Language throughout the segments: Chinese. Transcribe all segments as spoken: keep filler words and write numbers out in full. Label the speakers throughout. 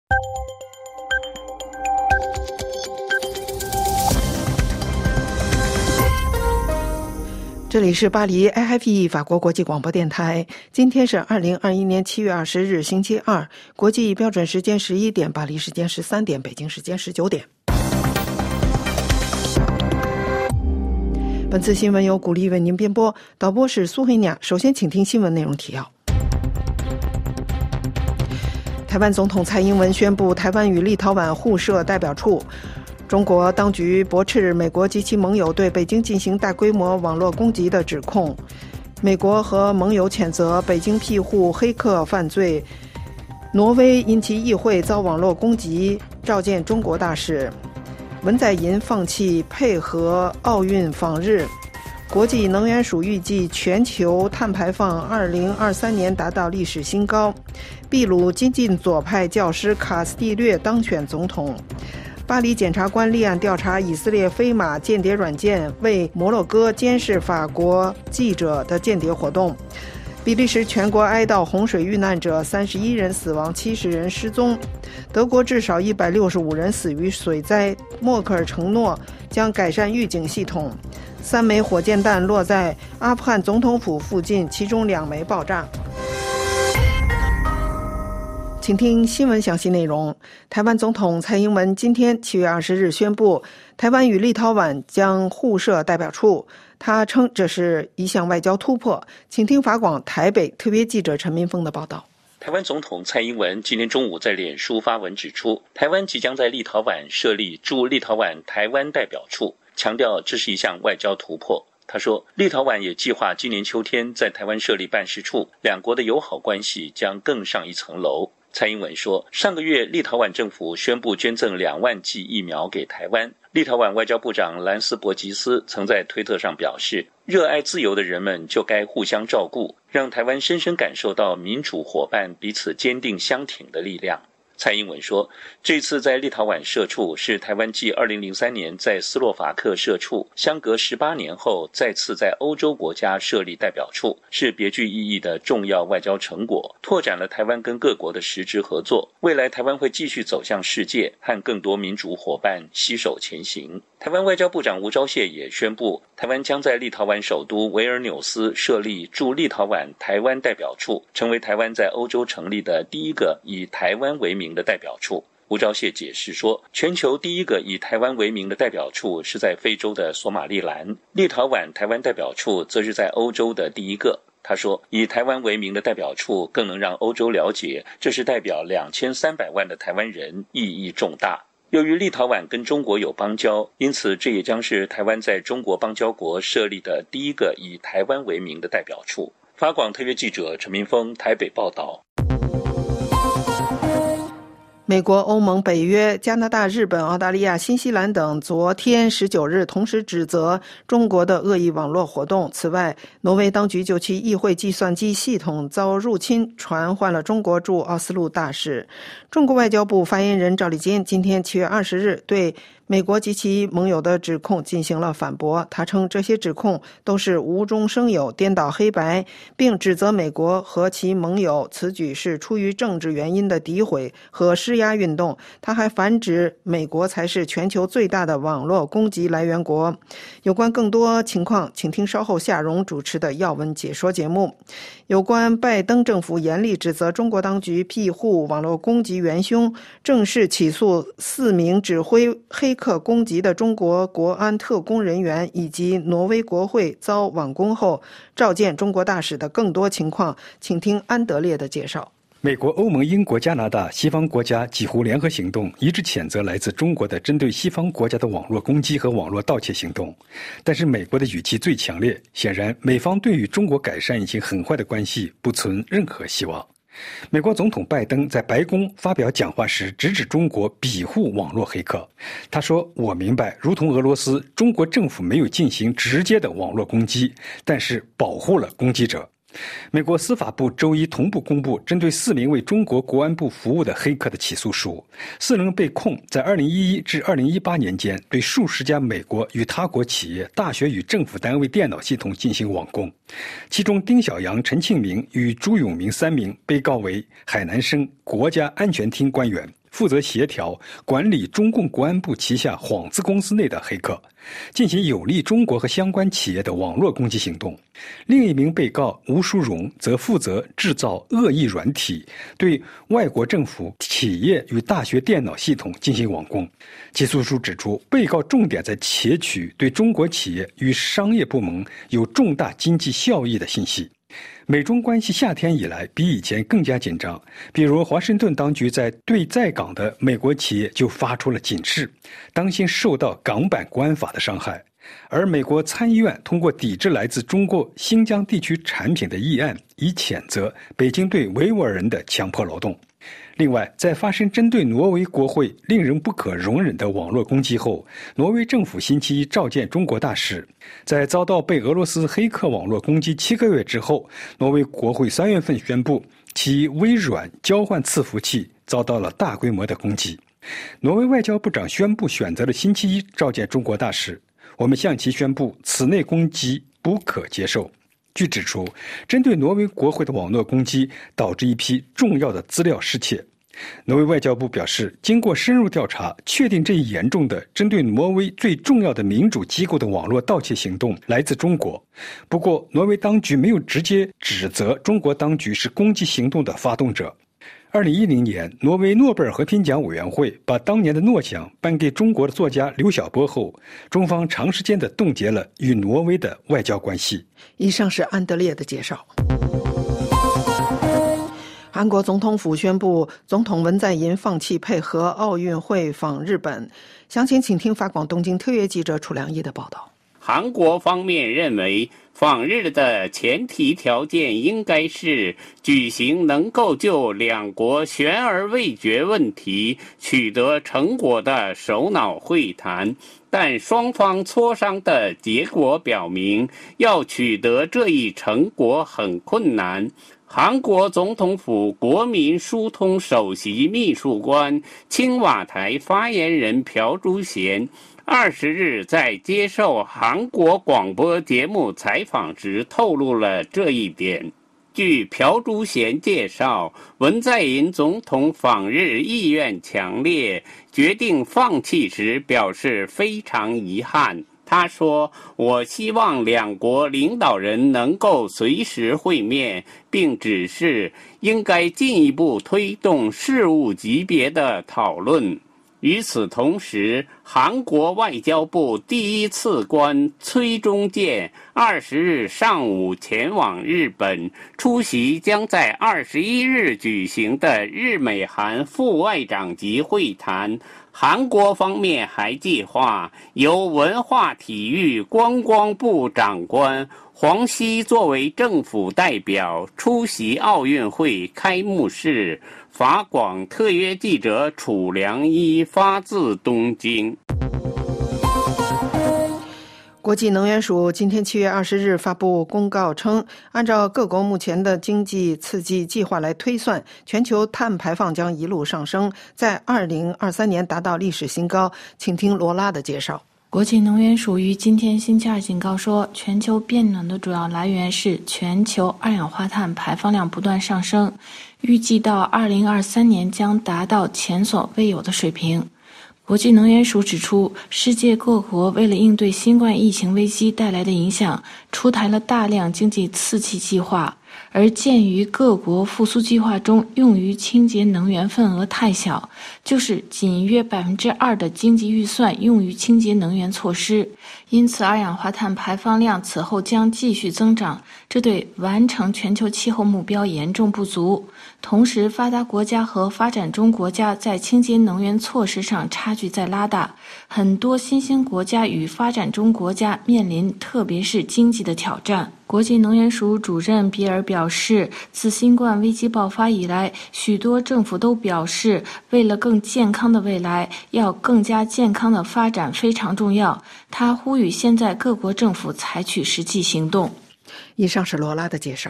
Speaker 1: 这里是巴黎 A F P 法国国际广播电台。今天是二零二一年七月二十日，星期二，国际标准时间十一点，巴黎时间十三点，北京时间十九点。本次新闻由古丽为您编播，导播是苏黑鸟。首先，请听新闻内容提要。台湾总统蔡英文宣布，台湾与立陶宛互设代表处。中国当局驳斥美国及其盟友对北京进行大规模网络攻击的指控。美国和盟友谴责北京庇护黑客犯罪。挪威因其议会遭网络攻击，召见中国大使。文在寅放弃配合奥运访日。国际能源署预计全球碳排放二零二三年达到历史新高。秘鲁激进左派教师卡斯蒂略当选总统。巴黎检察官立案调查以色列飞马间谍软件为摩洛哥监视法国记者的间谍活动。比利时全国哀悼洪水遇难者，三十一人死亡，七十人失踪。德国至少一百六十五人死于水灾。默克尔承诺将改善预警系统。三枚火箭弹落在阿富汗总统府附近，其中两枚爆炸。请听新闻详细内容。台湾总统蔡英文今天七月二十日宣布，台湾与立陶宛将互设代表处。他称这是一项外交突破。请听法广台北特别记者陈明峰的报道。
Speaker 2: 台湾总统蔡英文今天中午在脸书发文指出，台湾即将在立陶宛设立驻立陶宛台湾代表处，强调这是一项外交突破。他说，立陶宛也计划今年秋天在台湾设立办事处，两国的友好关系将更上一层楼。蔡英文说，上个月立陶宛政府宣布捐赠两万剂疫苗给台湾。立陶宛外交部长兰斯伯吉斯曾在推特上表示，热爱自由的人们就该互相照顾，让台湾深深感受到民主伙伴彼此坚定相挺的力量。蔡英文说，这次在立陶宛设处是台湾继二零零三年在斯洛伐克设处，相隔十八年后再次在欧洲国家设立代表处，是别具意义的重要外交成果，拓展了台湾跟各国的实质合作。未来台湾会继续走向世界，和更多民主伙伴携手前行。台湾外交部长吴钊燮也宣布，台湾将在立陶宛首都维尔纽斯设立驻立陶宛台湾代表处，成为台湾在欧洲成立的第一个以台湾为名的代表处。吴钊燮解释说，全球第一个以台湾为名的代表处是在非洲的索马利兰，立陶宛台湾代表处则是在欧洲的第一个。他说，以台湾为名的代表处更能让欧洲了解，这是代表两千三百万的台湾人，意义重大。由于立陶宛跟中国有邦交，因此这也将是台湾在中国邦交国设立的第一个以台湾为名的代表处。法广特约记者陈明峰台北报道。
Speaker 1: 美国、欧盟、北约、加拿大、日本、澳大利亚、新西兰等昨天十九日同时指责中国的恶意网络活动。此外，挪威当局就其议会计算机系统遭入侵传唤了中国驻奥斯陆大使。中国外交部发言人赵立坚今天七月二十日对美国及其盟友的指控进行了反驳。他称这些指控都是无中生有、颠倒黑白，并指责美国和其盟友此举是出于政治原因的诋毁和施压运动。他还反指美国才是全球最大的网络攻击来源国。有关更多情况，请听稍后夏蓉主持的要闻解说节目。有关拜登政府严厉指责中国当局庇护网络攻击元凶，正式起诉四名指挥黑客攻击的中国国安特工人员，以及挪威国会遭网攻后召见中国大使的更多情况，请听安德烈的介绍。
Speaker 3: 美国、欧盟、英国、加拿大西方国家几乎联合行动，一致谴责来自中国的针对西方国家的网络攻击和网络盗窃行动。但是美国的语气最强烈，显然美方对于中国改善已经很坏的关系不存任何希望。美国总统拜登在白宫发表讲话时直指中国庇护网络黑客。他说，我明白如同俄罗斯，中国政府没有进行直接的网络攻击，但是保护了攻击者。美国司法部周一同步公布针对四名为中国国安部服务的黑客的起诉书，四人被控在二零一一至二零一八年间对数十家美国与他国企业、大学与政府单位电脑系统进行网攻。其中丁小阳、陈庆明与朱永明三名被告为海南省国家安全厅官员， 负责协调管理中共国安部旗下幌子公司内的黑客，进行有利中国和相关企业的网络攻击行动。另一名被告吴淑荣则负责制造恶意软体，对外国政府、企业与大学电脑系统进行网攻。起诉书指出，被告重点在窃取对中国企业与商业部门有重大经济效益的信息。美中关系夏天以来比以前更加紧张，比如华盛顿当局在对在港的美国企业就发出了警示，当心受到港版国安法的伤害。而美国参议院通过抵制来自中国新疆地区产品的议案，以谴责北京对维吾尔人的强迫劳动。另外，在发生针对挪威国会令人不可容忍的网络攻击后，挪威政府星期一召见中国大使。在遭到被俄罗斯黑客网络攻击七个月之后，挪威国会三月份宣布其微软交换伺服器遭到了大规模的攻击。挪威外交部长宣布选择了星期一召见中国大使。我们向其宣布，此类攻击不可接受。据指出，针对挪威国会的网络攻击导致一批重要的资料失窃。挪威外交部表示，经过深入调查，确定这一严重的针对挪威最重要的民主机构的网络盗窃行动来自中国。不过，挪威当局没有直接指责中国当局是攻击行动的发动者。二零一零年，挪威诺贝尔和平奖委员会把当年的诺奖颁给中国的作家刘晓波后，中方长时间地冻结了与挪威的外交关系。
Speaker 1: 以上是安德烈的介绍。韩国总统府宣布，总统文在寅放弃配合奥运会访日本。详情请听法广东京特约记者楚良义的报道。
Speaker 4: 韩国方面认为，访日的前提条件应该是举行能够就两国悬而未决问题取得成果的首脑会谈，但双方磋商的结果表明，要取得这一成果很困难。韩国总统府国民疏通首席秘书官青瓦台发言人朴珠贤二十日在接受韩国广播节目采访时透露了这一点。据朴珠贤介绍，文在寅总统访日意愿强烈，决定放弃时表示非常遗憾。他说，我希望两国领导人能够随时会面，并指示应该进一步推动事务级别的讨论。与此同时，韩国外交部第一次官崔中建二十日上午前往日本，出席将在二十一日举行的日美韩副外长级会谈。韩国方面还计划由文化体育观光部长官黄熙作为政府代表出席奥运会开幕式。法广特约记者楚良一发自东京。
Speaker 1: 国际能源署今天七月二十日发布公告称，按照各国目前的经济刺激计划来推算，全球碳排放将一路上升，在二零二三年达到历史新高。请听罗拉的介绍。
Speaker 5: 国际能源署于今天星期二警告说，全球变暖的主要来源是全球二氧化碳排放量不断上升，预计到二零二三年将达到前所未有的水平。国际能源署指出，世界各国为了应对新冠疫情危机带来的影响，出台了大量经济刺激计划，而鉴于各国复苏计划中用于清洁能源份额太小，就是仅约 百分之二 的经济预算用于清洁能源措施，因此二氧化碳排放量此后将继续增长，这对完成全球气候目标严重不足。同时，发达国家和发展中国家在清洁能源措施上差距在拉大，很多新兴国家与发展中国家面临特别是经济的挑战。国际能源署主任比尔表示，自新冠危机爆发以来，许多政府都表示，为了更健康的未来，要更加健康的发展非常重要。他呼吁现在各国政府采取实际行动。
Speaker 1: 以上是罗拉的介绍。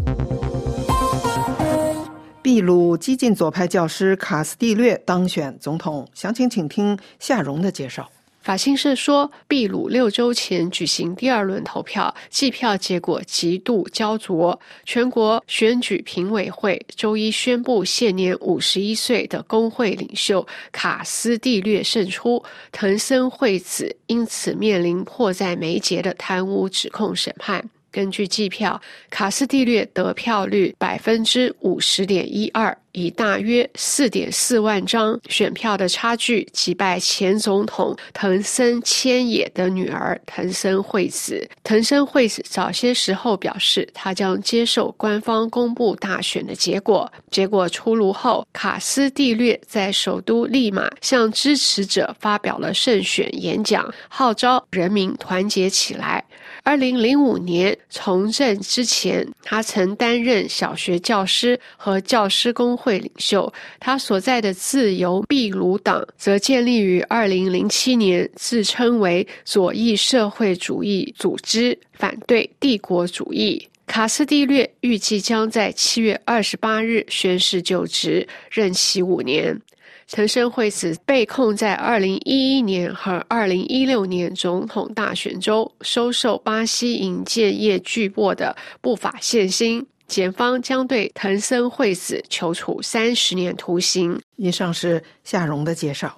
Speaker 1: 秘鲁激进左派教师卡斯蒂略当选总统，详情请听夏荣的介绍。
Speaker 6: 法新社说，秘鲁六周前举行第二轮投票，计票结果极度焦灼。全国选举评委会周一宣布，现年五十一岁的工会领袖卡斯蒂略胜出，藤森惠子因此面临迫在眉睫的贪污指控审判。根据计票，卡斯蒂略得票率 百分之五十点一二， 以大约 四点四万张选票的差距击败前总统藤森千野的女儿藤森惠子。藤森惠子早些时候表示，她将接受官方公布大选的结果。结果出炉后，卡斯蒂略在首都利马向支持者发表了胜选演讲，号召人民团结起来。二零零五年从政之前，他曾担任小学教师和教师工会领袖。他所在的自由秘鲁党则建立于二零零七年，自称为左翼社会主义组织，反对帝国主义。卡斯蒂略预计将在七月二十八日宣誓就职，任期五年。藤森惠子被控在二零一一年和二零一六年总统大选中收受巴西营建业巨擘的不法现金，检方将对藤森惠子求处三十年徒刑。
Speaker 1: 以上是夏蓉的介绍。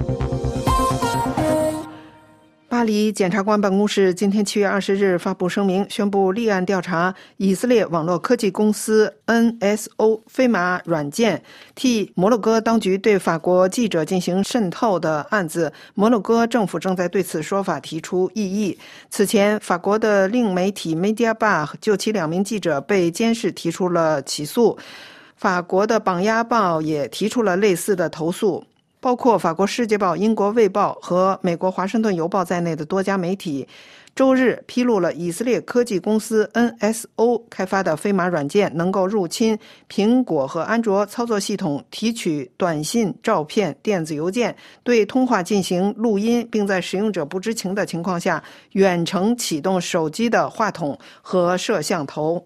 Speaker 1: 巴黎检察官办公室今天七月二十日发布声明，宣布立案调查以色列网络科技公司 N S O 飞马软件替摩洛哥当局对法国记者进行渗透的案子。摩洛哥政府正在对此说法提出异议。此前，法国的另媒体 Mediabar 就其两名记者被监视提出了起诉。法国的榜鸭报也提出了类似的投诉。包括法国《世界报》、英国《卫报》和美国《华盛顿邮报》在内的多家媒体周日披露了以色列科技公司 N S O 开发的飞马软件能够入侵苹果和安卓操作系统，提取短信、照片、电子邮件，对通话进行录音，并在使用者不知情的情况下远程启动手机的话筒和摄像头。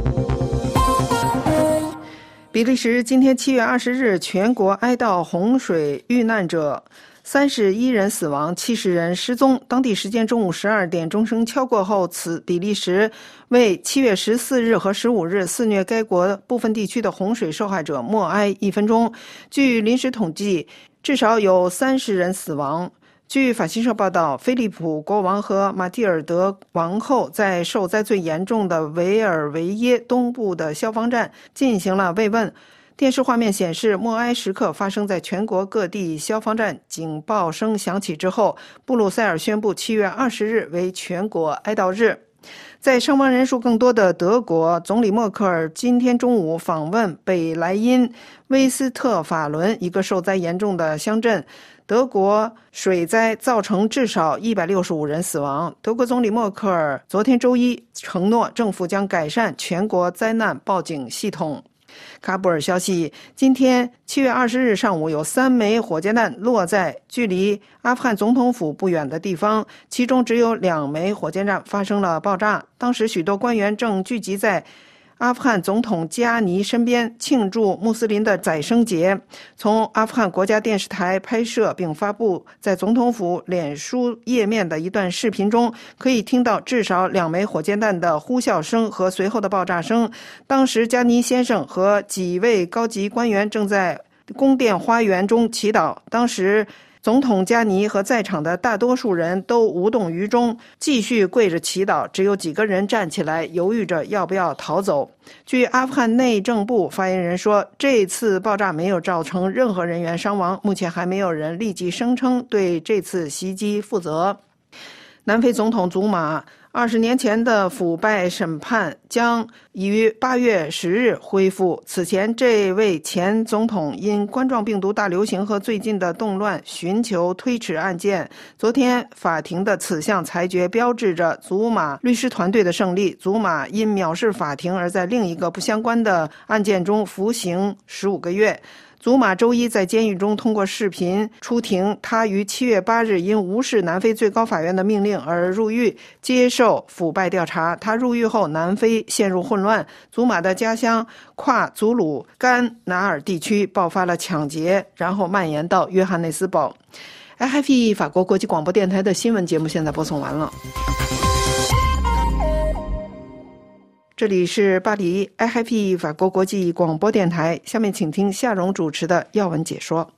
Speaker 1: 比利时今天七月二十日全国哀悼洪水遇难者，三十一人死亡，七十人失踪。当地时间中午十二点钟声敲过后，此比利时为七月十四日和十五日肆虐该国部分地区的洪水受害者默哀一分钟。据临时统计，至少有三十人死亡。据法新社报道，菲利普国王和马蒂尔德王后在受灾最严重的维尔维耶东部的消防站进行了慰问。电视画面显示，默哀时刻发生在全国各地消防站警报声响起之后。布鲁塞尔宣布七月二十日为全国哀悼日。在伤亡人数更多的德国，总理默克尔今天中午访问北莱茵威斯特法伦一个受灾严重的乡镇。德国水灾造成至少一百六十五人死亡。德国总理默克尔昨天周一承诺，政府将改善全国灾难报警系统。喀布尔消息，今天七月二十日上午有三枚火箭弹落在距离阿富汗总统府不远的地方，其中只有两枚火箭弹发生了爆炸。当时许多官员正聚集在阿富汗总统加尼身边庆祝穆斯林的宰牲节。从阿富汗国家电视台拍摄并发布在总统府脸书页面的一段视频中，可以听到至少两枚火箭弹的呼啸声和随后的爆炸声。当时加尼先生和几位高级官员正在宫殿花园中祈祷，当时总统加尼和在场的大多数人都无动于衷，继续跪着祈祷，只有几个人站起来犹豫着要不要逃走。据阿富汗内政部发言人说，这次爆炸没有造成任何人员伤亡，目前还没有人立即声称对这次袭击负责。南非总统祖马二十年前的腐败审判将于八月十日恢复。此前，这位前总统因冠状病毒大流行和最近的动乱寻求推迟案件。昨天，法庭的此项裁决标志着祖马律师团队的胜利。祖马因藐视法庭而在另一个不相关的案件中服刑十五个月。祖马周一在监狱中通过视频出庭，他于七月八日因无视南非最高法院的命令而入狱，接受腐败调查。他入狱后，南非陷入混乱，祖马的家乡跨祖鲁甘拿尔地区爆发了抢劫，然后蔓延到约翰内斯堡。 I F E 法国国际广播电台的新闻节目现在播送完了。这里是巴黎 I F E 法国国际广播电台，下面请听夏蓉主持的要闻解说。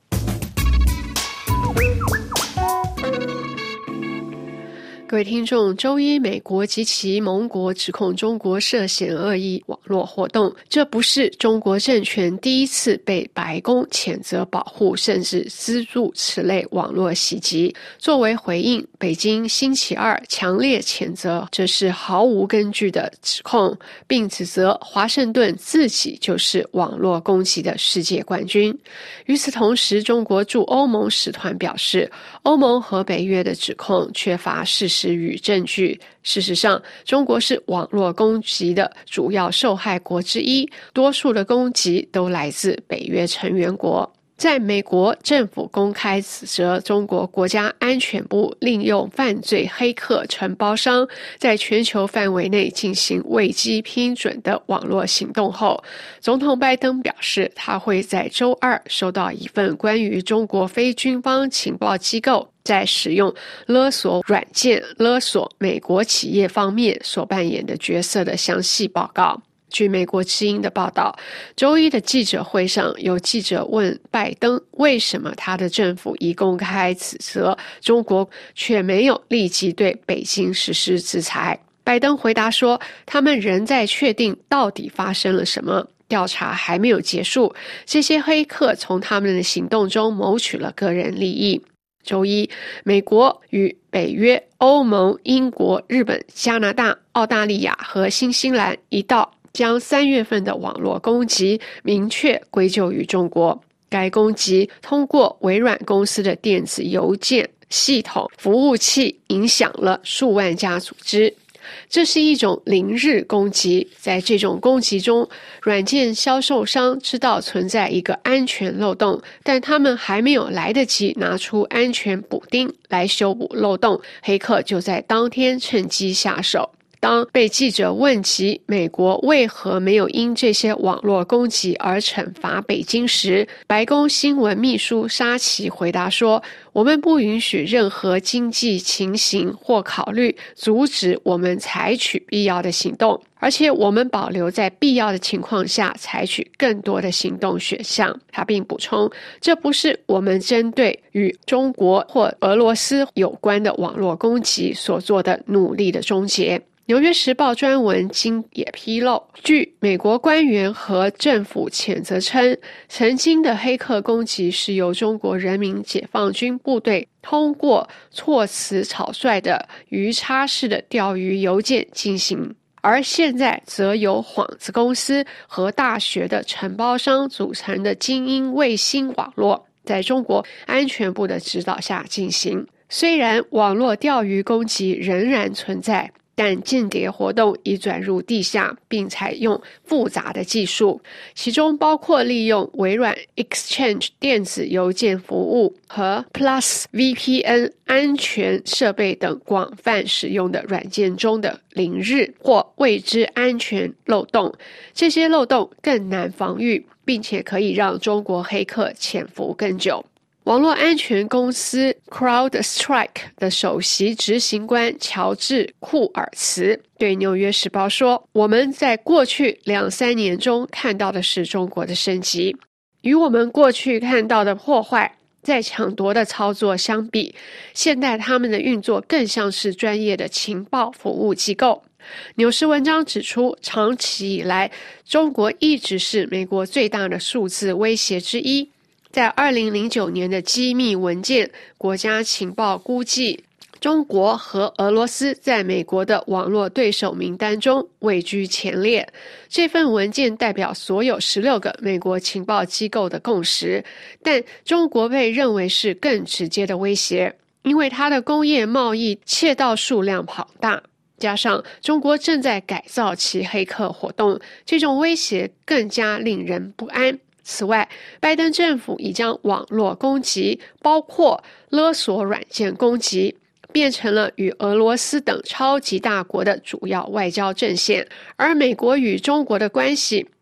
Speaker 6: 各位听众，周一美国及其盟国指控中国涉嫌恶意网络活动，这不是中国政权第一次被白宫谴责保护甚至资助此类网络袭击。作为回应，北京星期二强烈谴责这是毫无根据的指控，并指责华盛顿自己就是网络攻击的世界冠军。与此同时，中国驻欧盟使团表示，欧盟和北约的指控缺乏事实与证据。事实上，中国是网络攻击的主要受害国之一，多数的攻击都来自北约成员国。在美国政府公开指责中国国家安全部利用犯罪黑客承包商在全球范围内进行未经批准的网络行动后，总统拜登表示，他会在周二收到一份关于中国非军方情报机构在使用勒索软件勒索美国企业方面所扮演的角色的详细报告。据美国之音的报道，周一的记者会上，有记者问拜登为什么他的政府一公开指责中国，却没有立即对北京实施制裁。拜登回答说，他们仍在确定到底发生了什么，调查还没有结束，这些黑客从他们的行动中谋取了个人利益。周一，美国与北约、欧盟、英国、日本、加拿大、澳大利亚和新西兰一道将三月份的网络攻击明确归咎于中国。该攻击通过微软公司的电子邮件系统服务器影响了数万家组织。这是一种零日攻击，在这种攻击中，软件销售商知道存在一个安全漏洞，但他们还没有来得及拿出安全补丁来修补漏洞，黑客就在当天趁机下手。当被记者问及美国为何没有因这些网络攻击而惩罚北京时，白宫新闻秘书沙奇回答说，我们不允许任何经济情形或考虑阻止我们采取必要的行动，而且我们保留在必要的情况下采取更多的行动选项。他并补充，这不是我们针对与中国或俄罗斯有关的网络攻击所做的努力的终结。纽约时报专文今也披露，据美国官员和政府谴责称，曾经的黑客攻击是由中国人民解放军部队通过措辞草率的鱼叉式的钓鱼邮件进行，而现在则由幌子公司和大学的承包商组成的精英卫星网络在中国安全部的指导下进行。虽然网络钓鱼攻击仍然存在，但间谍活动已转入地下，并采用复杂的技术，其中包括利用微软 Exchange 电子邮件服务和 Plus V P N 安全设备等广泛使用的软件中的零日或未知安全漏洞。这些漏洞更难防御，并且可以让中国黑客潜伏更久。网络安全公司 CrowdStrike 的首席执行官乔治·库尔茨对《纽约时报》说，我们在过去两三年中看到的是中国的升级，与我们过去看到的破坏在抢夺的操作相比，现在他们的运作更像是专业的情报服务机构。纽时文章指出，长期以来，中国一直是美国最大的数字威胁之一。在二零零九年的机密文件，国家情报估计，中国和俄罗斯在美国的网络对手名单中位居前列。这份文件代表所有十六个美国情报机构的共识，但中国被认为是更直接的威胁，因为它的工业贸易窃盗数量庞大，加上中国正在改造其黑客活动，这种威胁更加令人不安。此外，拜登政府已将网络攻击，包括勒索软件攻击，变成了与俄罗斯等超级大国的主要外交阵线，而美国与中国的关系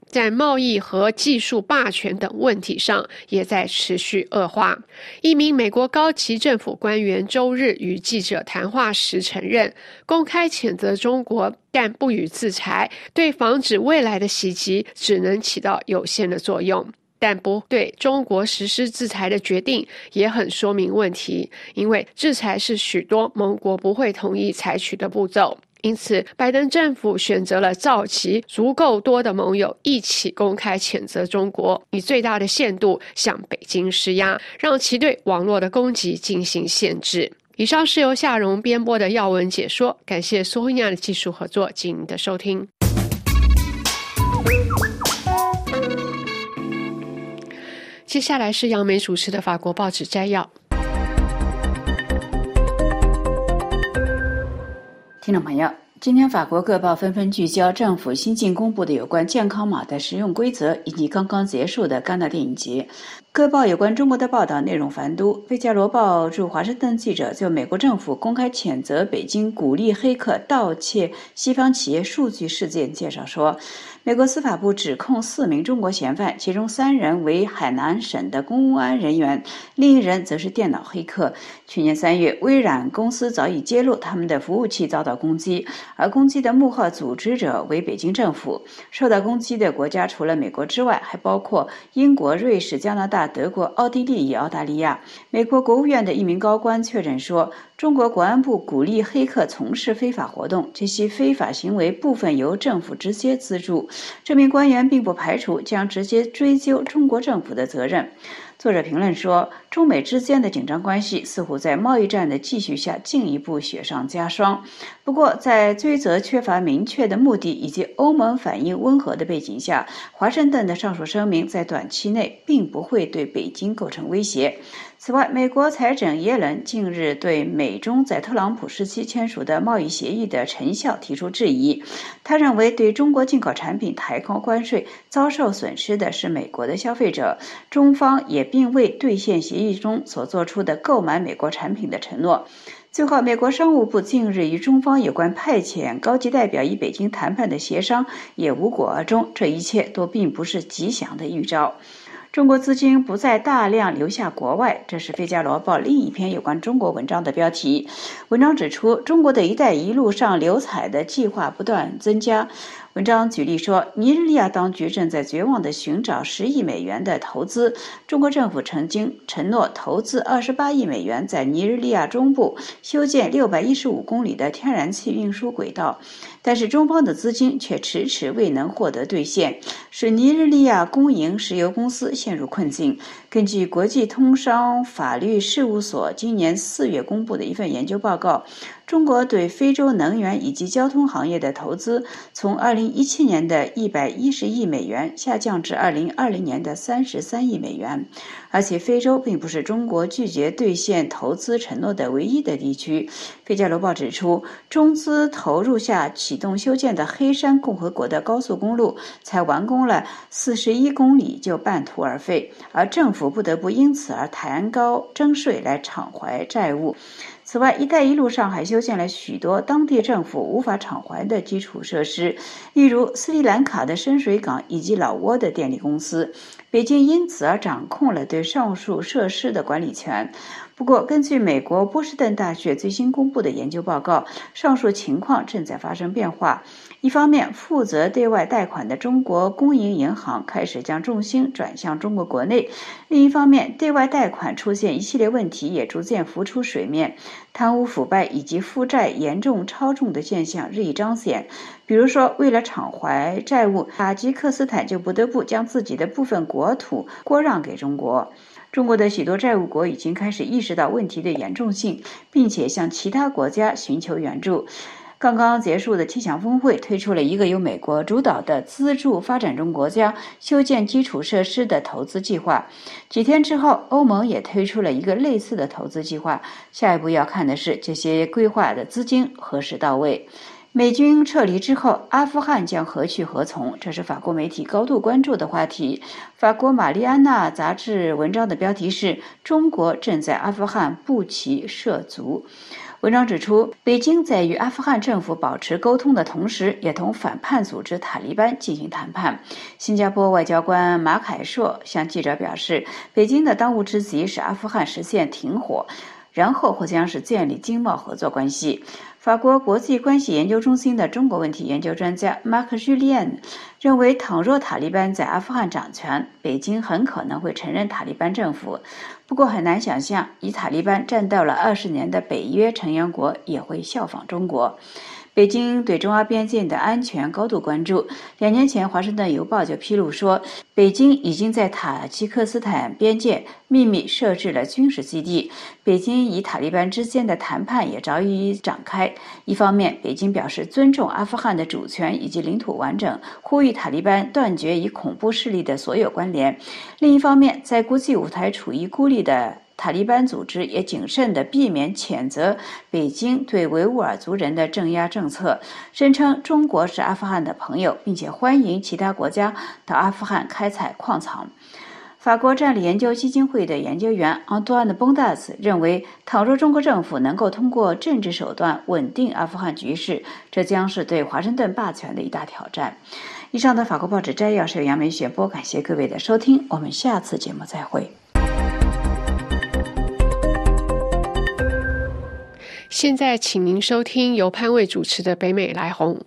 Speaker 6: 在贸易和技术霸权等问题上也在持续恶化。一名美国高级政府官员周日与记者谈话时承认，公开谴责中国但不予制裁，对防止未来的袭击只能起到有限的作用。但不对中国实施制裁的决定也很说明问题，因为制裁是许多盟国不会同意采取的步骤。因此，拜登政府选择了召集足够多的盟友一起公开谴责中国，以最大的限度向北京施压，让其对网络的攻击进行限制。以上是由夏蓉编播的要闻解说，感谢苏慧亚的技术合作及您的收听。接下来是杨梅主持的法国报纸摘要。
Speaker 7: 听众朋友，今天法国各报纷纷聚焦政府新近公布的有关健康码的实用规则，以及刚刚结束的戛纳电影节。各报有关中国的报道内容繁多。《费加罗报》驻华盛顿记者就美国政府公开谴责北京鼓励黑客盗窃西方企业数据事件介绍说，美国司法部指控四名中国嫌犯，其中三人为海南省的公安人员，另一人则是电脑黑客。去年三月，微软公司早已揭露他们的服务器遭到攻击，而攻击的幕后组织者为北京政府。受到攻击的国家除了美国之外，还包括英国、瑞士、加拿大、德国、奥地利与澳大利亚。美国国务院的一名高官确认说，中国国安部鼓励黑客从事非法活动，这些非法行为部分由政府直接资助。这名官员并不排除将直接追究中国政府的责任。作者评论说，中美之间的紧张关系似乎在贸易战的继续下进一步雪上加霜。不过，在追责缺乏明确的目的以及欧盟反应温和的背景下，华盛顿的上述声明在短期内并不会对北京构成威胁。此外，美国财长耶伦近日对美中在特朗普时期签署的贸易协议的成效提出质疑。他认为，对中国进口产品抬高关税遭受损失的是美国的消费者，中方也并未兑现协议中所做出的购买美国产品的承诺。最后，美国商务部近日与中方有关派遣高级代表与北京谈判的协商也无果而终，这一切都并不是吉祥的预兆。中国资金不再大量流下国外，这是《费加罗报》另一篇有关中国文章的标题。文章指出，中国的一带一路上流彩的计划不断增加。文章举例说，尼日利亚当局正在绝望地寻找十亿美元的投资。中国政府曾经承诺投资二十八亿美元，在尼日利亚中部修建六百一十五公里的天然气运输轨道，但是中方的资金却迟迟未能获得兑现，使尼日利亚公营石油公司陷入困境。根据国际通商法律事务所今年四月公布的一份研究报告，中国对非洲能源以及交通行业的投资从二零一七年的一百一十亿美元下降至二零二零年的三十三亿美元。而且非洲并不是中国拒绝兑现投资承诺的唯一的地区。费加罗报指出，中资投入下启动修建的黑山共和国的高速公路才完工了四十一公里就半途而废，而政府不得不因此而抬高征税来偿还债务。此外，一带一路上还修建了许多当地政府无法偿还的基础设施，例如斯里兰卡的深水港以及老挝的电力公司。北京因此而掌控了对上述设施的管理权。不过，根据美国波士顿大学最新公布的研究报告，上述情况正在发生变化。一方面，负责对外贷款的中国公营银行开始将重心转向中国国内；另一方面，对外贷款出现一系列问题也逐渐浮出水面，贪污腐败以及负债严重超重的现象日益彰显。比如说，为了偿还债务，塔吉克斯坦就不得不将自己的部分国土割让给中国。中国的许多债务国已经开始意识到问题的严重性，并且向其他国家寻求援助。刚刚结束的气象峰会推出了一个由美国主导的资助发展中国家修建基础设施的投资计划。几天之后，欧盟也推出了一个类似的投资计划。下一步要看的是这些规划的资金何时到位。 美军撤离之后，阿富汗将何去何从？这是法国媒体高度关注的话题。法国《玛丽安娜》杂志文章的标题是“中国正在阿富汗布旗设足”。文章指出，北京在与阿富汗政府保持沟通的同时，也同反叛组织塔利班进行谈判。新加坡外交官马凯硕向记者表示，北京的当务之急是阿富汗实现停火，然后或将是建立经贸合作关系。法国国际关系研究中心的中国问题研究专家马克·居利安认为，倘若塔利班在阿富汗掌权，北京很可能会承认塔利班政府。不过很难想象，以塔利班战斗了二十年的北约成员国也会效仿中国。北京对中阿边境的安全高度关注。两年前，《华盛顿邮报》就披露说，北京已经在塔吉克斯坦边界秘密设置了军事基地。北京与塔利班之间的谈判也早已展开。一方面，北京表示尊重阿富汗的主权以及领土完整，呼吁塔利班断绝与恐怖势力的所有关联。另一方面，在国际舞台处于孤立的塔利班组织也谨慎地避免谴责北京对维吾尔族人的镇压政策，声称中国是阿富汗的朋友，并且欢迎其他国家到阿富汗开采矿藏。法国战略研究基金会的研究员昂多安·邦达斯认为，倘若中国政府能够通过政治手段稳定阿富汗局势，这将是对华盛顿霸权的一大挑战。以上的法国报纸摘要是由杨梅选播，感谢各位的收听，我们下次节目再会。
Speaker 6: 现在请您收听由潘卫主持的北美来红。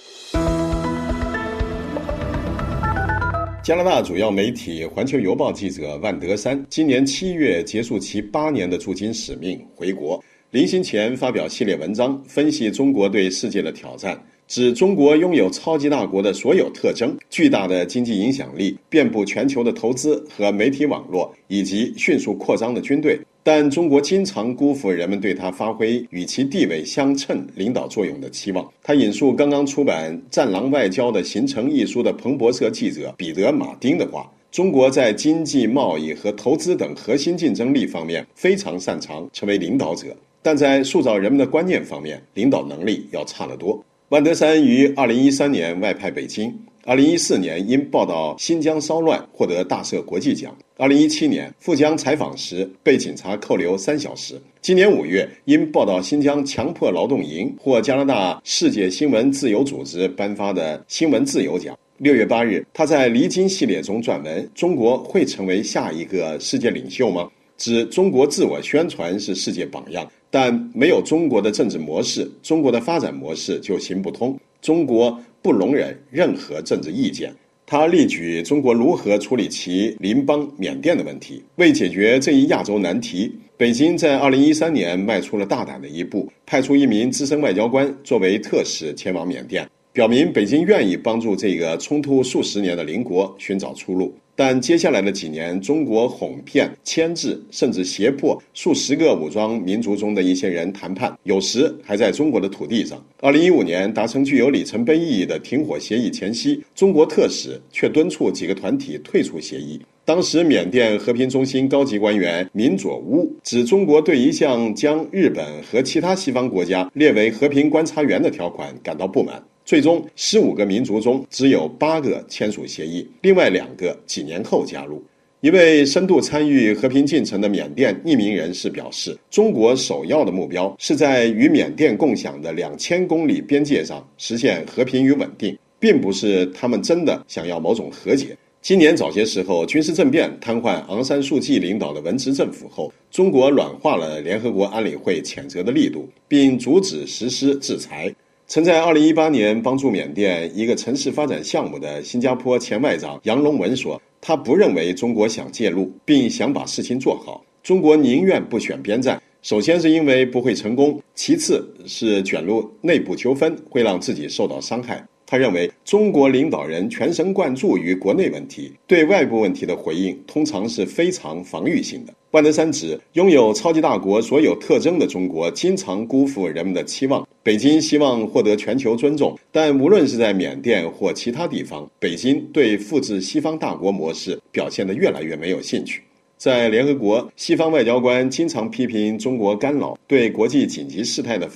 Speaker 8: 加拿大主要媒体《环球邮报》记者万德山今年七月结束其八年的驻京使命回国，临行前发表系列文章，分析中国对世界的挑战，指中国拥有超级大国的所有特征，巨大的经济影响力，遍布全球的投资和媒体网络，以及迅速扩张的军队。但中国经常辜负人们对他发挥与其地位相称领导作用的期望。他引述刚刚出版《战狼外交的形成》一书的彭博社记者彼得·马丁的话：中国在经济、贸易和投资等核心竞争力方面非常擅长成为领导者，但在塑造人们的观念方面，领导能力要差得多。万德山于二零一三年外派北京，二零一四年因报道新疆骚乱获得大社国际奖，二零一七年赴疆采访时被警察扣留三小时，今年五月因报道新疆强迫劳动营获加拿大世界新闻自由组织颁发的新闻自由奖。六月八日，他在离京系列中撰文：中国会成为下一个世界领袖吗？指中国自我宣传是世界榜样，但没有中国的政治模式，中国的发展模式就行不通。中国不容忍任何政治意见。他例举中国如何处理其邻邦缅甸的问题。为解决这一亚洲难题，北京在二零一三年迈出了大胆的一步，派出一名资深外交官作为特使前往缅甸，表明北京愿意帮助这个冲突数十年的邻国寻找出路。但接下来的几年，中国哄骗、牵制，甚至胁迫数十个武装民族中的一些人谈判，有时还在中国的土地上。二零一五年达成具有里程碑意义的停火协议前夕，中国特使却敦促几个团体退出协议。当时缅甸和平中心高级官员民佐乌指中国对一项将日本和其他西方国家列为和平观察员的条款感到不满。最终十五个民族中只有八个签署协议，另外两个几年后加入。一位深度参与和平进程的缅甸匿名人士表示，中国首要的目标是在与缅甸共享的两千公里边界上实现和平与稳定，并不是他们真的想要某种和解。今年早些时候，军事政变瘫痪昂山素季领导的文职政府后，中国软化了联合国安理会谴责的力度，并阻止实施制裁。曾在二零一八年帮助缅甸一个城市发展项目的新加坡前外长杨龙文说，他不认为中国想介入，并想把事情做好。中国宁愿不选边站，首先是因为不会成功，其次是卷入内部纠纷会让自己受到伤害。他认为中国领导人全神贯注于国内问题，对外部问题的回应通常是非常防御性的。万德山指，拥有超级大国所有特征的中国经常辜负人们的期望。北京希望获得全球尊重，但无论是在缅甸或其他地方，北京对复制西方大国模式表现得越来越没有兴趣。在联合国，西方外交官经常批评中国干扰对国际紧急事态的反应，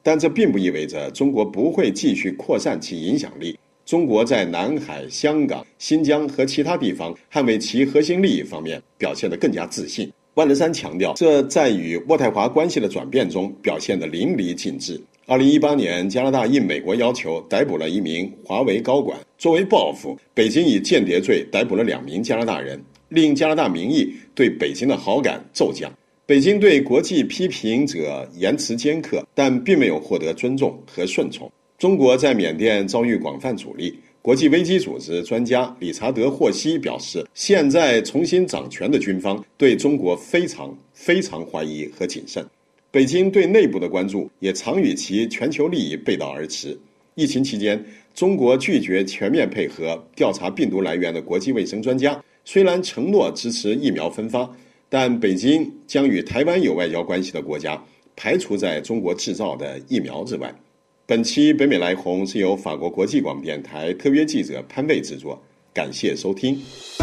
Speaker 8: 但这并不意味着中国不会继续扩散其影响力。中国在南海、香港、新疆和其他地方捍卫其核心利益方面表现得更加自信。万德山强调，这在与渥太华关系的转变中表现得淋漓尽致。二零一八年，加拿大应美国要求逮捕了一名华为高管，作为报复，北京以间谍罪逮捕了两名加拿大人，令加拿大民意对北京的好感骤降。北京对国际批评者言辞尖刻，但并没有获得尊重和顺从。中国在缅甸遭遇广泛阻力。国际危机组织专家理查德·霍希表示，现在重新掌权的军方对中国非常非常怀疑和谨慎。北京对内部的关注也常与其全球利益背道而驰。疫情期间，中国拒绝全面配合调查病毒来源的国际卫生专家，虽然承诺支持疫苗分发，但北京将与台湾有外交关系的国家排除在中国制造的疫苗之外。本期北美来红是由法国国际广播电台特约记者潘卫制作，感谢收听。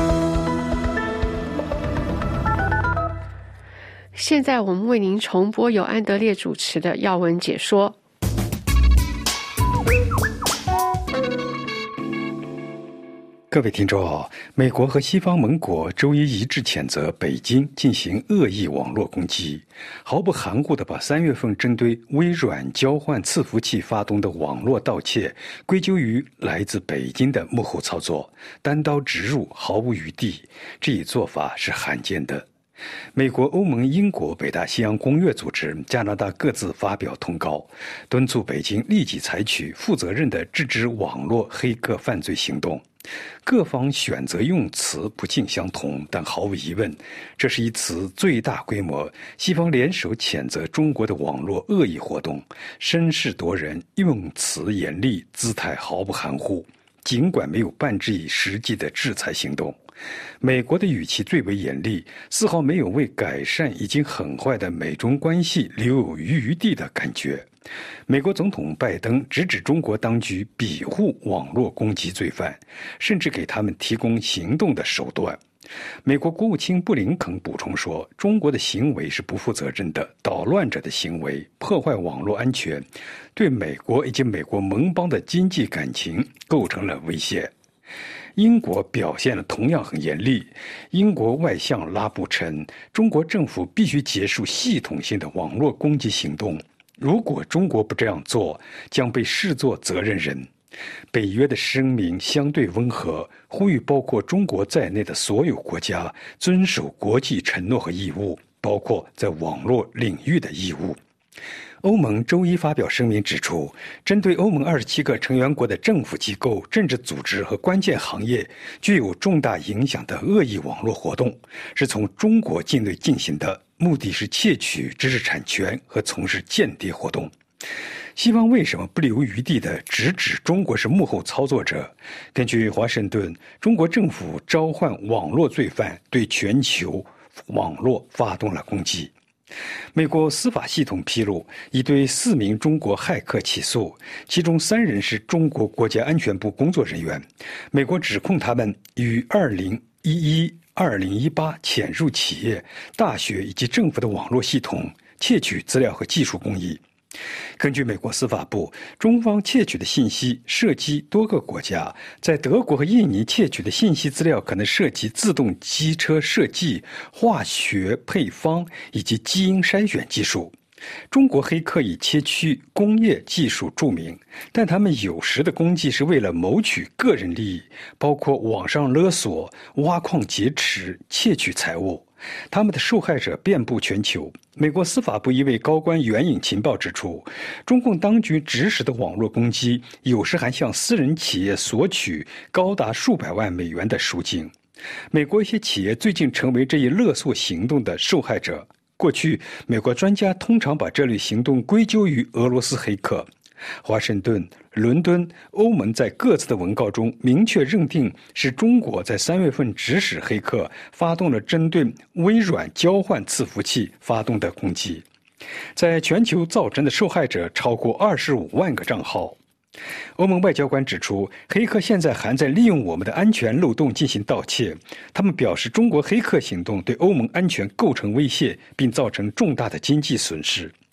Speaker 6: 现在我们为您重播由安德烈主持的要闻解说。
Speaker 3: 各位听众，美国和西方盟国周一一致谴责北京进行恶意网络攻击，毫不含糊地把三月份针对微软交换伺服器发动的网络盗窃归咎于来自北京的幕后操作，单刀直入，毫无余地。这一做法是罕见的。美国、欧盟、英国、北大西洋公约组织、加拿大各自发表通告，敦促北京立即采取负责任的制止网络黑客犯罪行动。各方选择用词不尽相同，但毫无疑问，这是一次最大规模西方联手谴责中国的网络恶意活动，声势夺人，用词严厉，姿态毫不含糊。尽管没有半之以实际的制裁行动，美国的语气最为严厉，丝毫没有为改善已经很坏的美中关系留有余地的感觉。美国总统拜登直指中国当局庇护网络攻击罪犯，甚至给他们提供行动的手段。美国国务卿布林肯补充说，中国的行为是不负责任的捣乱者的行为，破坏网络安全，对美国以及美国盟邦的经济感情构成了威胁。英国表现得同样很严厉。英国外相拉布称，中国政府必须结束系统性的网络攻击行动，如果中国不这样做，将被视作责任人。北约的声明相对温和，呼吁包括中国在内的所有国家遵守国际承诺和义务，包括在网络领域的义务。欧盟周一发表声明指出，针对欧盟二十七个成员国的政府机构、政治组织和关键行业具有重大影响的恶意网络活动，是从中国境内进行的，目的是窃取知识产权和从事间谍活动。西方为什么不留余地地直指中国是幕后操作者？根据华盛顿，中国政府召唤网络罪犯，对全球网络发动了攻击。美国司法系统披露，已对四名中国骇客起诉，其中三人是中国国家安全部工作人员。美国指控他们于二零一一、二零一八潜入企业、大学以及政府的网络系统，窃取资料和技术工艺。根据美国司法部，中方窃取的信息涉及多个国家，在德国和印尼窃取的信息资料可能涉及自动机车设计、化学配方以及基因筛选技术。中国黑客以窃取工业技术著名，但他们有时的攻击是为了谋取个人利益，包括网上勒索、挖矿劫持、窃取财物。他们的受害者遍布全球。美国司法部一位高官援引情报指出，中共当局指使的网络攻击有时还向私人企业索取高达数百万美元的赎金。美国一些企业最近成为这一勒索行动的受害者。过去，美国专家通常把这类行动归咎于俄罗斯黑客。华盛顿、伦敦、欧盟在各自的文告中明确认定是中国在三月份指使黑客发动了针对微软交换伺服器发动的攻击，在全球造成的受害者超过二十五万个账号。欧盟外交官指出，黑客现在还在利用我们的安全漏洞进行盗窃。他们表示，中国黑客行动对欧盟安全构成威胁，并造成重大的经济损失。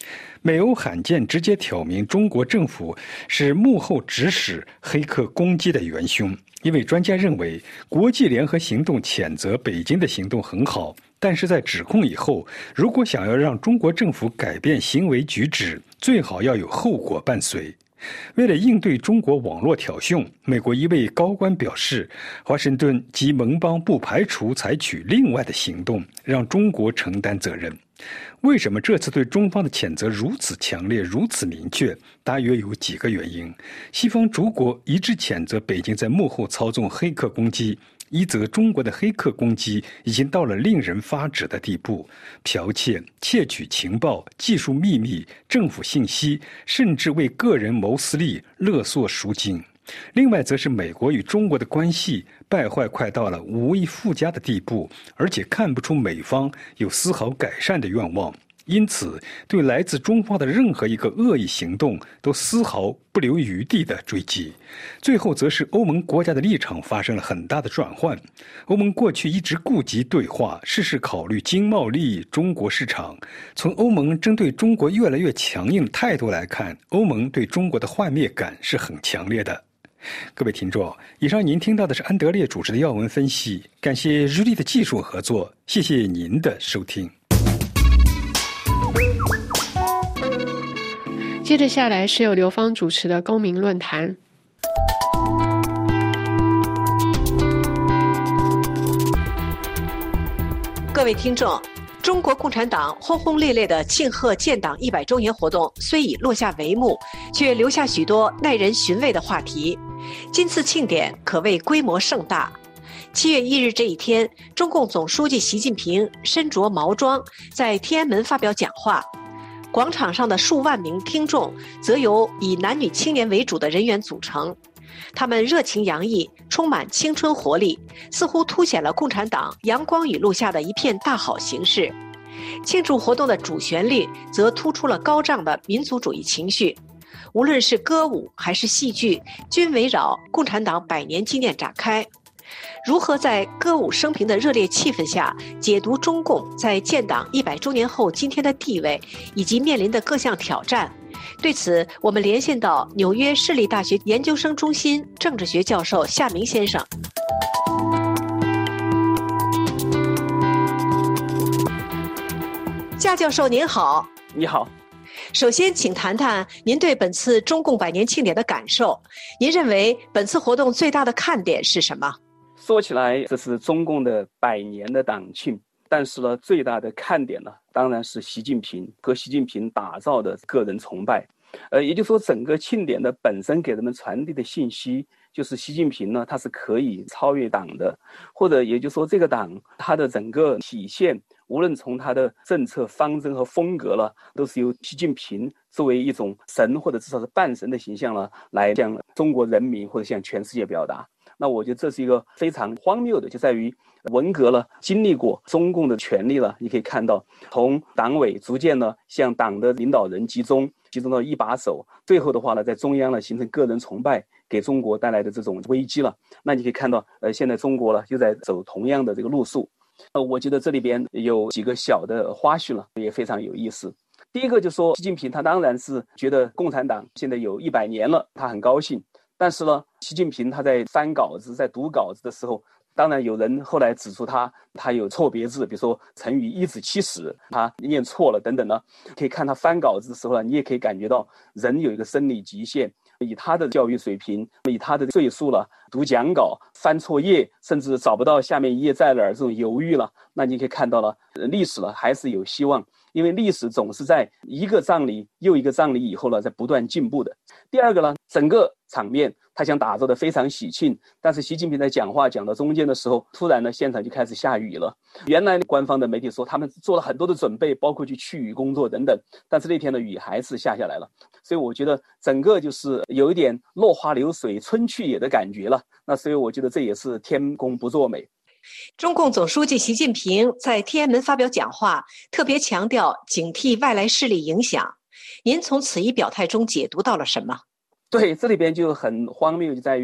Speaker 3: 美欧罕见直接挑明中国政府是幕后指使黑客攻击的元凶。一位专家认为，国际联合行动谴责北京的行动很好，但是在指控以后，如果想要让中国政府改变行为举止，最好要有后果伴随。为了应对中国网络挑衅，美国一位高官表示，华盛顿及盟邦不排除采取另外的行动，让中国承担责任。为什么这次对中方的谴责如此强烈、如此明确？大约有几个原因。西方诸国一致谴责北京在幕后操纵黑客攻击，一则中国的黑客攻击已经到了令人发指的地步，剽窃、窃取情报、技术秘密、政府信息，甚至为个人谋私利、勒索赎金。另外则是美国与中国的关系败坏快到了无以复加的地步，而且看不出美方有丝毫改善的愿望，因此对来自中方的任何一个恶意行动都丝毫不留余地的追击。最后则是欧盟国家的立场发生了很大的转换。欧盟过去一直顾及对话，事事考虑经贸利益、中国市场。从欧盟针对中国越来越强硬的态度来看，欧盟对中国的幻灭感是很强烈的。各位听众，以上您听到的是安德烈主持的要闻分析，感谢日立的技术合作，谢谢您的收听。
Speaker 6: 接着下来是由刘芳主持的公民论坛。
Speaker 9: 各位听众，中国共产党轰轰烈烈的庆贺建党一百周年活动虽已落下帷幕，却留下许多耐人寻味的话题。今次庆典可谓规模盛大。七月一日这一天，中共总书记习近平身着毛装在天安门发表讲话，广场上的数万名听众则由以男女青年为主的人员组成。他们热情洋溢，充满青春活力，似乎凸显了共产党阳光雨露下的一片大好形势。庆祝活动的主旋律则突出了高涨的民族主义情绪，无论是歌舞还是戏剧，均围绕共产党百年纪念展开。如何在歌舞升平的热烈气氛下解读中共在建党一百周年后今天的地位以及面临的各项挑战？对此，我们连线到纽约市立大学研究生中心政治学教授夏明先生。夏教授您好。
Speaker 10: 你好。
Speaker 9: 首先请谈谈您对本次中共百年庆典的感受，您认为本次活动最大的看点是什么？
Speaker 10: 说起来，这是中共的百年的党庆，但是呢，最大的看点呢，当然是习近平和习近平打造的个人崇拜。呃，也就是说，整个庆典的本身给人们传递的信息，就是习近平呢，他是可以超越党的，或者也就是说，这个党它的整个体现，无论从他的政策方针和风格了，都是由习近平作为一种神或者至少是半神的形象呢，来向中国人民或者向全世界表达。那我觉得这是一个非常荒谬的，就在于文革了，经历过中共的权力了，你可以看到，从党委逐渐呢向党的领导人集中，集中到一把手，最后的话呢，在中央呢形成个人崇拜，给中国带来的这种危机了。那你可以看到，呃，现在中国了又在走同样的这个路数。呃，我觉得这里边有几个小的花絮了，也非常有意思。第一个就是说，习近平他当然是觉得共产党现在有一百年了，他很高兴。但是呢，习近平他在翻稿子、在读稿子的时候，当然有人后来指出他他有错别字，比如说成语一指七使，他念错了等等呢。可以看他翻稿子的时候呢，你也可以感觉到人有一个生理极限。以他的教育水平，以他的岁数了，读讲稿翻错页，甚至找不到下面一页在哪儿，这种犹豫了，那你可以看到了，历史了还是有希望。因为历史总是在一个葬礼又一个葬礼以后呢，在不断进步的。第二个呢，整个场面他想打造的非常喜庆，但是习近平在讲话讲到中间的时候，突然呢现场就开始下雨了。原来官方的媒体说他们做了很多的准备，包括去去雨工作等等，但是那天的雨还是下下来了。所以我觉得整个就是有一点落花流水春去也的感觉了。那所以我觉得这也是天公不作美。
Speaker 9: 中共总书记习近平在天安门发表讲话，特别强调警惕外来势力影响。您从此一表态中解读到了什么？
Speaker 10: 对，这里边就很荒谬，就在于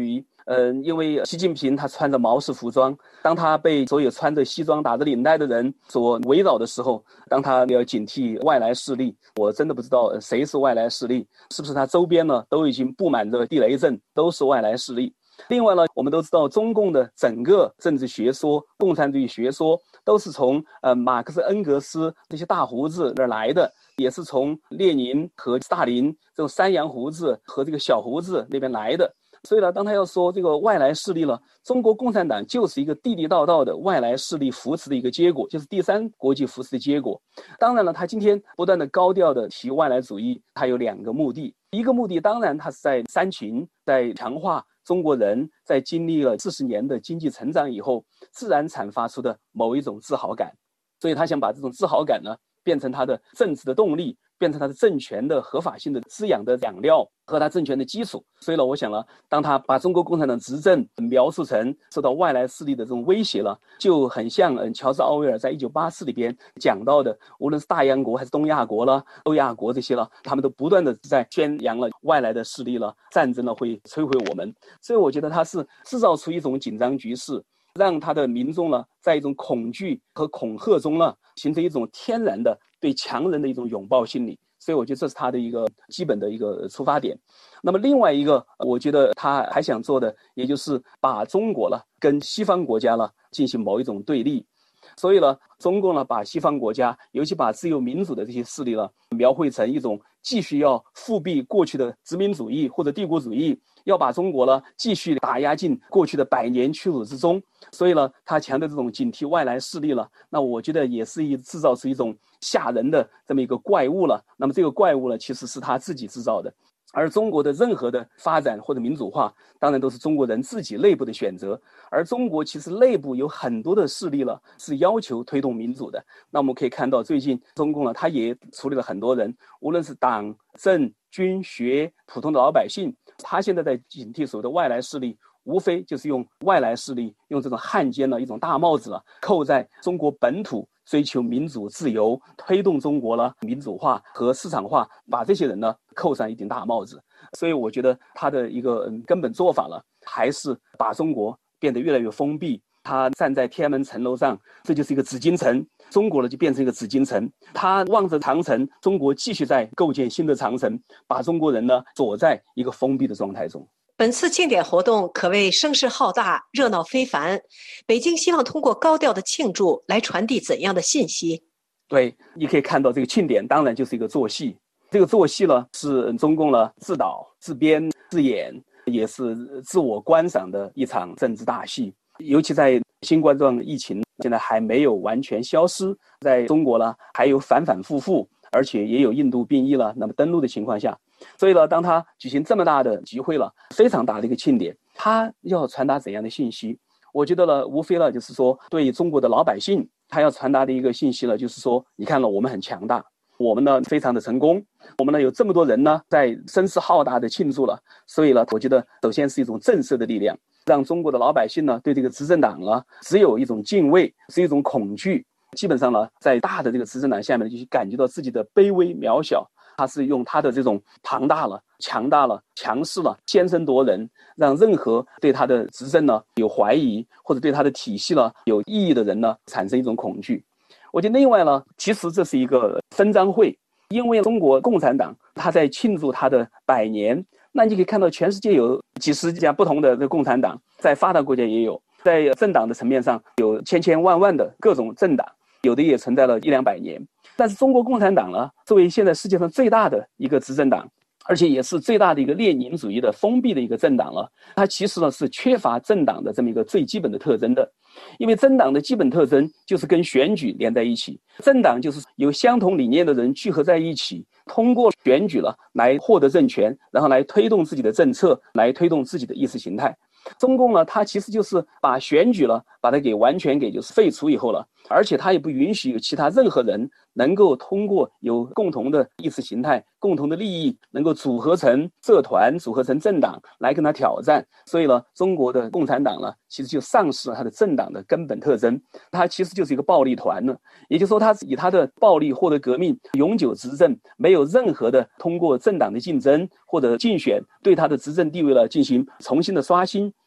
Speaker 10: 呃，因为习近平他穿着毛式服装，当他被所有穿着西装打着领带的人所围绕的时候，当他要警惕外来势力，我真的不知道谁是外来势力，是不是他周边呢都已经布满着地雷阵，都是外来势力。另外呢，我们都知道中共的整个政治学说、共产主义学说都是从呃马克思、恩格斯这些大胡子那儿来的，也是从列宁和斯大林这种山羊胡子和这个小胡子那边来的。所以呢，当他要说这个外来势力了，中国共产党就是一个地地道道的外来势力扶持的一个结果，就是第三国际扶持的结果。当然了，他今天不断的高调的提外来主义，他有两个目的。一个目的当然他是在煽情，在强化中国人在经历了四十年的经济成长以后自然产发出的某一种自豪感，所以他想把这种自豪感呢变成他的政治的动力，变成他的政权的合法性的滋养的养料和他政权的基础。所以呢，我想呢，当他把中国共产党执政描述成受到外来势力的这种威胁了，就很像嗯乔治奥威尔在一九八四里边讲到的，无论是大洋国还是东亚国了、欧亚国这些了，他们都不断的在宣扬了外来的势力了，战争了会摧毁我们。所以我觉得他是制造出一种紧张局势，让他的民众呢，在一种恐惧和恐吓中呢，形成一种天然的对强人的一种拥抱心理。所以我觉得这是他的一个基本的一个出发点。那么另外一个，我觉得他还想做的，也就是把中国了跟西方国家了进行某一种对立。所以呢，中共呢把西方国家，尤其把自由民主的这些势力呢，描绘成一种继续要复辟过去的殖民主义或者帝国主义，要把中国呢继续打压进过去的百年屈辱之中。所以呢，他强调这种警惕外来势力了，那我觉得也是一制造出一种吓人的这么一个怪物了。那么这个怪物呢，其实是他自己制造的。而中国的任何的发展或者民主化，当然都是中国人自己内部的选择。而中国其实内部有很多的势力了，是要求推动民主的。那我们可以看到，最近中共呢，他也处理了很多人，无论是党政军学普通的老百姓，他现在在警惕所谓的外来势力，无非就是用外来势力，用这种汉奸的一种大帽子了，扣在中国本土追求民主自由、推动中国了民主化和市场化，把这些人呢扣上一顶大帽子。所以我觉得他的一个根本做法了，还是把中国变得越来越封闭。他站在天安门城楼上，这就是一个紫禁城，中国呢就变成一个紫禁城。他望着长城，中国继续在构建新的长城，把中国人呢锁在一个封闭的状态中。
Speaker 9: 本次庆典活动可谓声势浩大，热闹非凡。北京希望通过高调的庆祝来传递怎样的信息？
Speaker 10: 对，你可以看到这个庆典当然就是一个做戏。这个做戏呢，是中共呢自导自编自演，也是自我观赏的一场政治大戏。尤其在新冠状疫情现在还没有完全消失，在中国呢还有反反复复，而且也有印度病疫了那么登陆的情况下，所以呢，当他举行这么大的集会了，非常大的一个庆典，他要传达怎样的信息？我觉得呢，无非呢就是说，对中国的老百姓，他要传达的一个信息呢，就是说，你看了我们很强大，我们呢非常的成功，我们呢有这么多人呢在声势浩大的庆祝了，所以呢，我觉得首先是一种震慑的力量，让中国的老百姓呢对这个执政党呢只有一种敬畏，是一种恐惧。基本上呢，在大的这个执政党下面，就感觉到自己的卑微渺小。他是用他的这种庞大了、强大了、强势了、先声夺人，让任何对他的执政呢有怀疑，或者对他的体系呢有异议的人呢产生一种恐惧。我觉得另外呢，其实这是一个分赃会，因为中国共产党他在庆祝他的百年，那你可以看到全世界有几十家不同的这个共产党，在发达国家也有，在政党的层面上有千千万万的各种政党，有的也存在了一两百年。但是中国共产党呢，作为现在世界上最大的一个执政党，而且也是最大的一个列宁主义的封闭的一个政党了，它其实呢是缺乏政党的这么一个最基本的特征的。因为政党的基本特征就是跟选举连在一起，政党就是有相同理念的人聚合在一起，通过选举了来获得政权，然后来推动自己的政策，来推动自己的意识形态。中共呢，它其实就是把选举了，把它给完全给就是废除以后了，而且它也不允许有其他任何人能够通过有共同的意识形态、共同的利益，能够组合成社团、组合成政党来跟他挑战。所以呢，中国的共产党呢，其实就丧失了它的政党的根本特征，它其实就是一个暴力团呢。也就是说，它以它的暴力获得革命、永久执政，没有任何的通过政党的竞争或者竞选对它的执政地位了进行重新的刷新。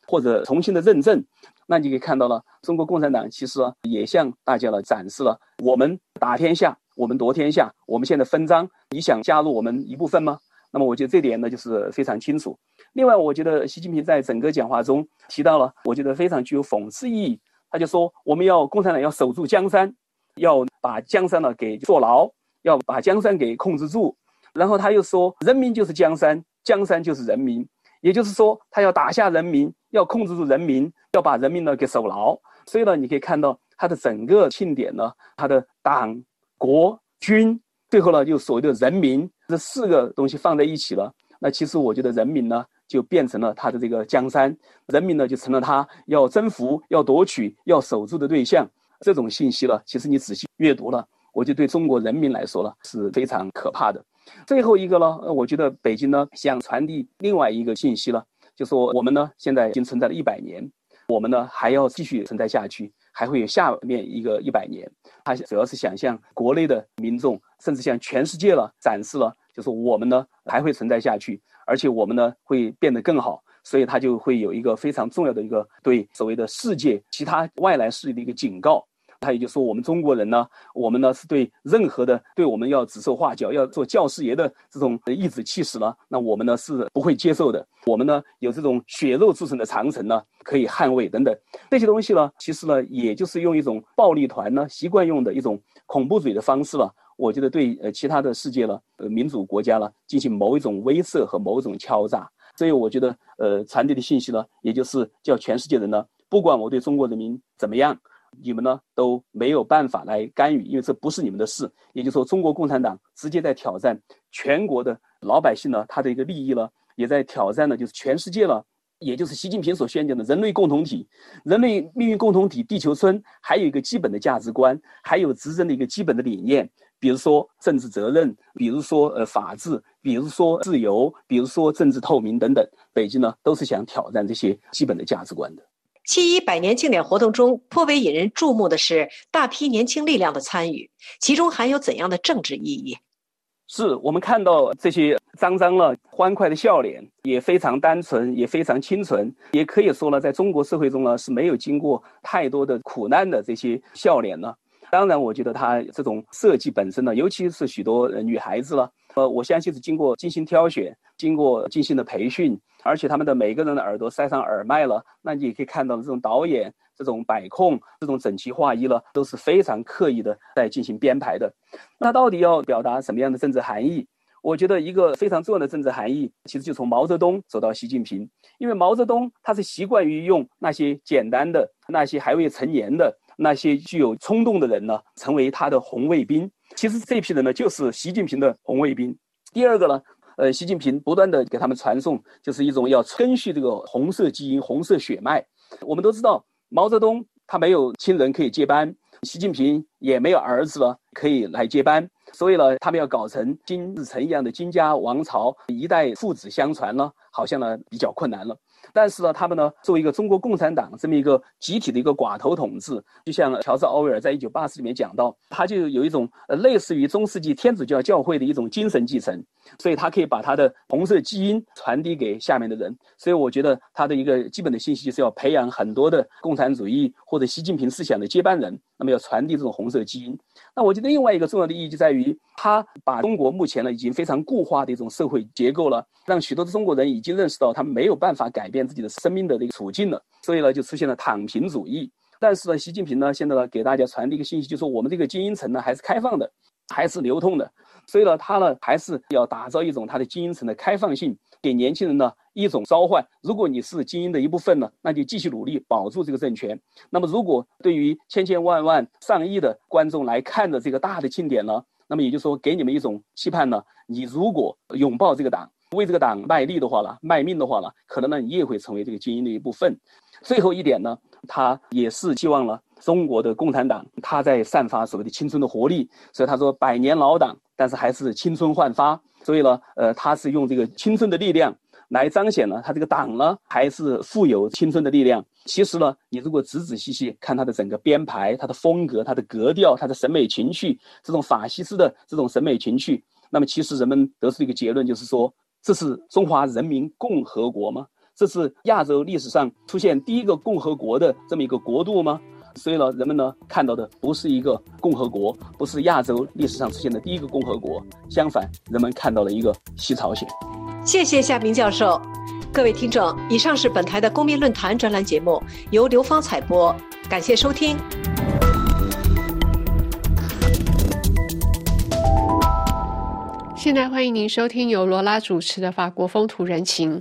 Speaker 10: 或者重新的认证，那你可以看到了，中国共产党其实也向大家了展示了我们打天下，我们夺天下，我们现在分赃，你想加入我们一部分吗？那么我觉得这点呢就是非常清楚。另外，我觉得习近平在整个讲话中提到了，我觉得非常具有讽刺意义。他就说，我们要共产党要守住江山，要把江山呢给坐牢，要把江山给控制住。然后他又说，人民就是江山，江山就是人民，也就是说，他要打下人民，要控制住人民，要把人民呢给守牢。所以呢，你可以看到他的整个庆典呢，他的党、国、军，最后呢就所谓的人民这四个东西放在一起了。那其实我觉得人民呢就变成了他的这个江山，人民呢就成了他要征服、要夺取、要守住的对象。这种信息呢，其实你仔细阅读了，我觉得对中国人民来说呢是非常可怕的。最后一个呢，我觉得北京呢想传递另外一个信息了，就说我们呢现在已经存在了一百年，我们呢还要继续存在下去，还会有下面一个一百年。他主要是想向国内的民众，甚至向全世界了展示了，就是我们呢还会存在下去，而且我们呢会变得更好。所以他就会有一个非常重要的一个对所谓的世界其他外来势力的一个警告。他也就说，我们中国人呢，我们呢是对任何的对我们要指手画脚、要做教师爷的这种颐指气使呢，那我们呢是不会接受的。我们呢有这种血肉铸成的长城呢，可以捍卫等等这些东西呢，其实呢也就是用一种暴力团呢习惯用的一种恐怖主义的方式了。我觉得对呃其他的世界了，呃民主国家了进行某一种威慑和某一种敲诈。所以我觉得呃传递的信息呢，也就是叫全世界人呢，不管我对中国人民怎么样，你们呢都没有办法来干预，因为这不是你们的事。也就是说，中国共产党直接在挑战全国的老百姓呢，他的一个利益呢，也在挑战呢，就是全世界了，也就是习近平所宣讲的人类共同体、人类命运共同体、地球村，还有一个基本的价值观，还有执政的一个基本的理念，比如说政治责任，比如说呃法治，比如说自由，比如说政治透明等等。北京呢都是想挑战这些基本的价值观的。
Speaker 9: 七一百年庆典活动中，颇为引人注目的是大批年轻力量的参与，其中含有怎样的政治意义？
Speaker 10: 是我们看到这些张张了欢快的笑脸，也非常单纯，也非常清纯，也可以说呢，在中国社会中呢是没有经过太多的苦难的这些笑脸呢。当然，我觉得它这种设计本身呢，尤其是许多女孩子了，呃，我相信是经过精心挑选，经过精心的培训，而且他们的每个人的耳朵塞上耳麦了，那你也可以看到这种导演、这种摆控、这种整齐划一了，都是非常刻意的在进行编排的。那到底要表达什么样的政治含义？我觉得一个非常重要的政治含义，其实就从毛泽东走到习近平，因为毛泽东他是习惯于用那些简单的、那些还未成年的、那些具有冲动的人呢，成为他的红卫兵。其实这批人呢，就是习近平的红卫兵。第二个呢，呃，习近平不断的给他们传送，就是一种要根续这个红色基因、红色血脉。我们都知道，毛泽东他没有亲人可以接班，习近平也没有儿子了可以来接班，所以呢，他们要搞成金日成一样的金家王朝，一代父子相传呢，好像呢比较困难了。但是呢，他们呢作为一个中国共产党这么一个集体的一个寡头统治，就像乔治·奥威尔在一九八四里面讲到，他就有一种呃类似于中世纪天主教教会的一种精神继承，所以他可以把他的红色基因传递给下面的人。所以我觉得他的一个基本的信息就是要培养很多的共产主义或者习近平思想的接班人，那么要传递这种红色基因。那我觉得另外一个重要的意义就在于，他把中国目前呢已经非常固化的一种社会结构了，让许多的中国人已经认识到他们没有办法改变自己的生命的这个处境了，所以呢就出现了躺平主义。但是呢，习近平呢现在呢给大家传递一个信息，就是说我们这个精英层呢还是开放的，还是流通的，所以呢他呢还是要打造一种他的精英层的开放性，给年轻人呢一种召唤。如果你是精英的一部分呢，那就继续努力保住这个政权。那么如果对于千千万万上亿的观众来看的这个大的庆典呢，那么也就是说给你们一种期盼呢，你如果拥抱这个党，为这个党卖力的话了，卖命的话了，可能呢你也会成为这个精英的一部分。最后一点呢，他也是希望了中国的共产党，他在散发所谓的青春的活力，所以他说百年老党，但是还是青春焕发。所以呢，呃，他是用这个青春的力量来彰显了他这个党呢还是富有青春的力量。其实呢，你如果仔仔细细看他的整个编排、他的风格、他的格调、他的审美情趣，这种法西斯的这种审美情趣，那么其实人们得出一个结论，就是说这是中华人民共和国吗？ 这是亚洲历史上出现第一个共和国的这么一个国度吗？所以呢，人们呢看到的不是一个共和国，不是亚洲历史上出现的第一个共和国，相反，人们看到了一个西朝鲜。
Speaker 9: 谢谢夏明教授。各位听众，以上是本台的公民论坛专栏节目，由刘芳采播，感谢收听。
Speaker 6: 现在欢迎您收听由罗拉主持的《法国风土人情》。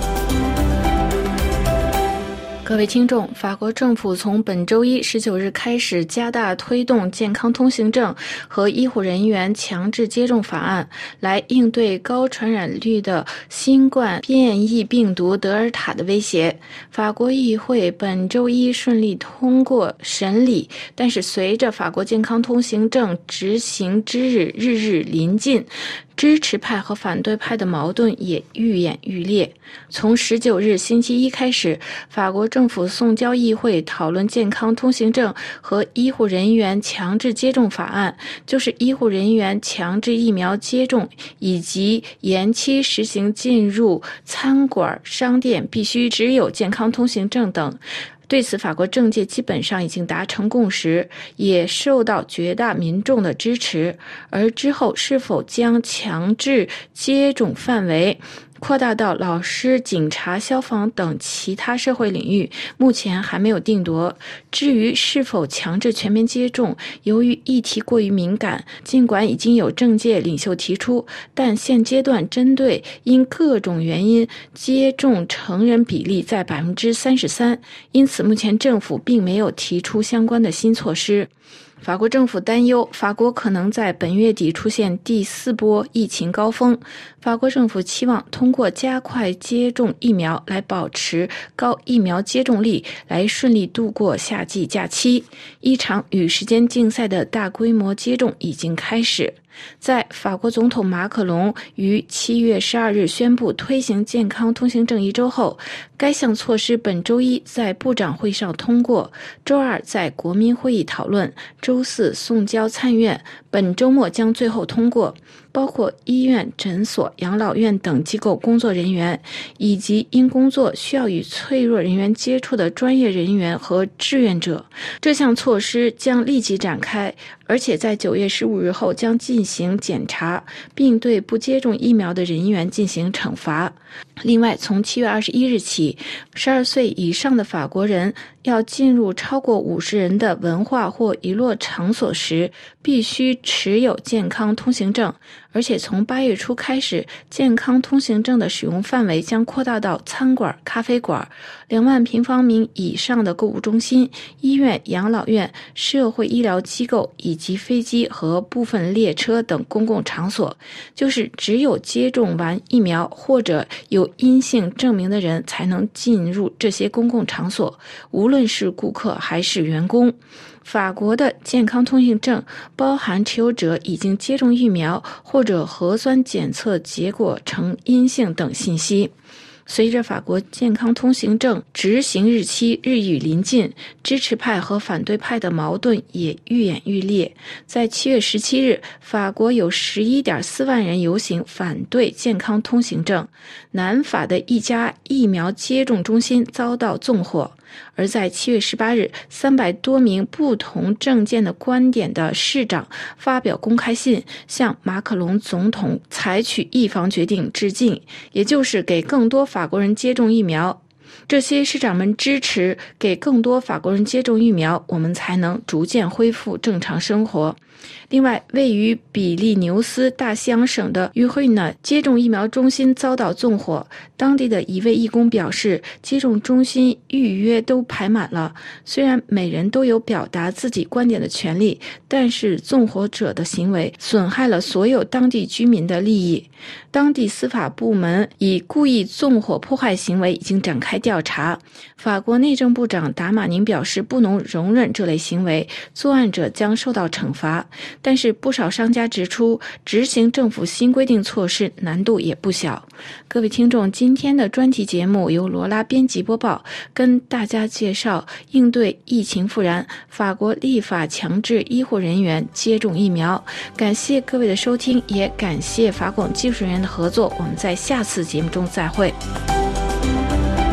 Speaker 5: 各位听众，法国政府从本周一十九日开始加大推动健康通行证和医护人员强制接种法案，来应对高传染率的新冠变异病毒德尔塔的威胁。法国议会本周一顺利通过审理，但是随着法国健康通行证执行之日日日临近，支持派和反对派的矛盾也愈演愈烈。从十九日星期一开始，法国政府送交议会讨论健康通行证和医护人员强制接种法案，就是医护人员强制疫苗接种以及延期实行进入餐馆、商店必须只有健康通行证等。对此，法国政界基本上已经达成共识，也受到绝大民众的支持。而之后是否将强制接种范围扩大到老师、警察、消防等其他社会领域，目前还没有定夺。至于是否强制全面接种，由于议题过于敏感，尽管已经有政界领袖提出，但现阶段针对因各种原因接种成人比例在 百分之三十三， 因此目前政府并没有提出相关的新措施。法国政府担忧法国可能在本月底出现第四波疫情高峰。法国政府期望通过加快接种疫苗来保持高疫苗接种率，来顺利度过夏季假期。一场与时间竞赛的大规模接种已经开始。在法国总统马克龙于七月十二日宣布推行健康通行证一周后，该项措施本周一在部长会上通过，周二在国民会议讨论，周四送交参院，本周末将最后通过。包括医院、诊所、养老院等机构工作人员，以及因工作需要与脆弱人员接触的专业人员和志愿者。这项措施将立即展开，而且在九月十五日后将进行检查，并对不接种疫苗的人员进行惩罚。另外，从七月二十一日起，十二岁以上的法国人要进入超过五十人的文化或娱乐场所时，必须持有健康通行证。而且从八月初开始，健康通行证的使用范围将扩大到餐馆、咖啡馆、两万平方米以上的购物中心、医院、养老院、社会医疗机构以及飞机和部分列车等公共场所。就是只有接种完疫苗或者有阴性证明的人才能进入这些公共场所，无论是顾客还是员工。法国的健康通行证包含持有者已经接种疫苗或者核酸检测结果呈阴性等信息。随着法国健康通行证执行日期日益临近，支持派和反对派的矛盾也愈演愈烈。在七月十七日，法国有 十一点四万人游行反对健康通行证，南法的一家疫苗接种中心遭到纵火。而在七月十八日，三百多名不同政见的观点的市长发表公开信，向马克龙总统采取预防决定致敬，也就是给更多法国人接种疫苗。这些市长们支持给更多法国人接种疫苗，我们才能逐渐恢复正常生活。另外，位于比利牛斯大西洋省的于会呢接种疫苗中心遭到纵火，当地的一位义工表示，接种中心预约都排满了。虽然每人都有表达自己观点的权利，但是纵火者的行为损害了所有当地居民的利益。当地司法部门以故意纵火破坏行为已经展开调查。法国内政部长达马宁表示，不能容忍这类行为，作案者将受到惩罚。但是不少商家指出，执行政府新规定措施难度也不小。各位听众，今天的专题节目由罗拉编辑播报，跟大家介绍应对疫情复燃，法国立法强制医护人员接种疫苗。感谢各位的收听，也感谢法广技术人员的合作。我们在下次节目中再会。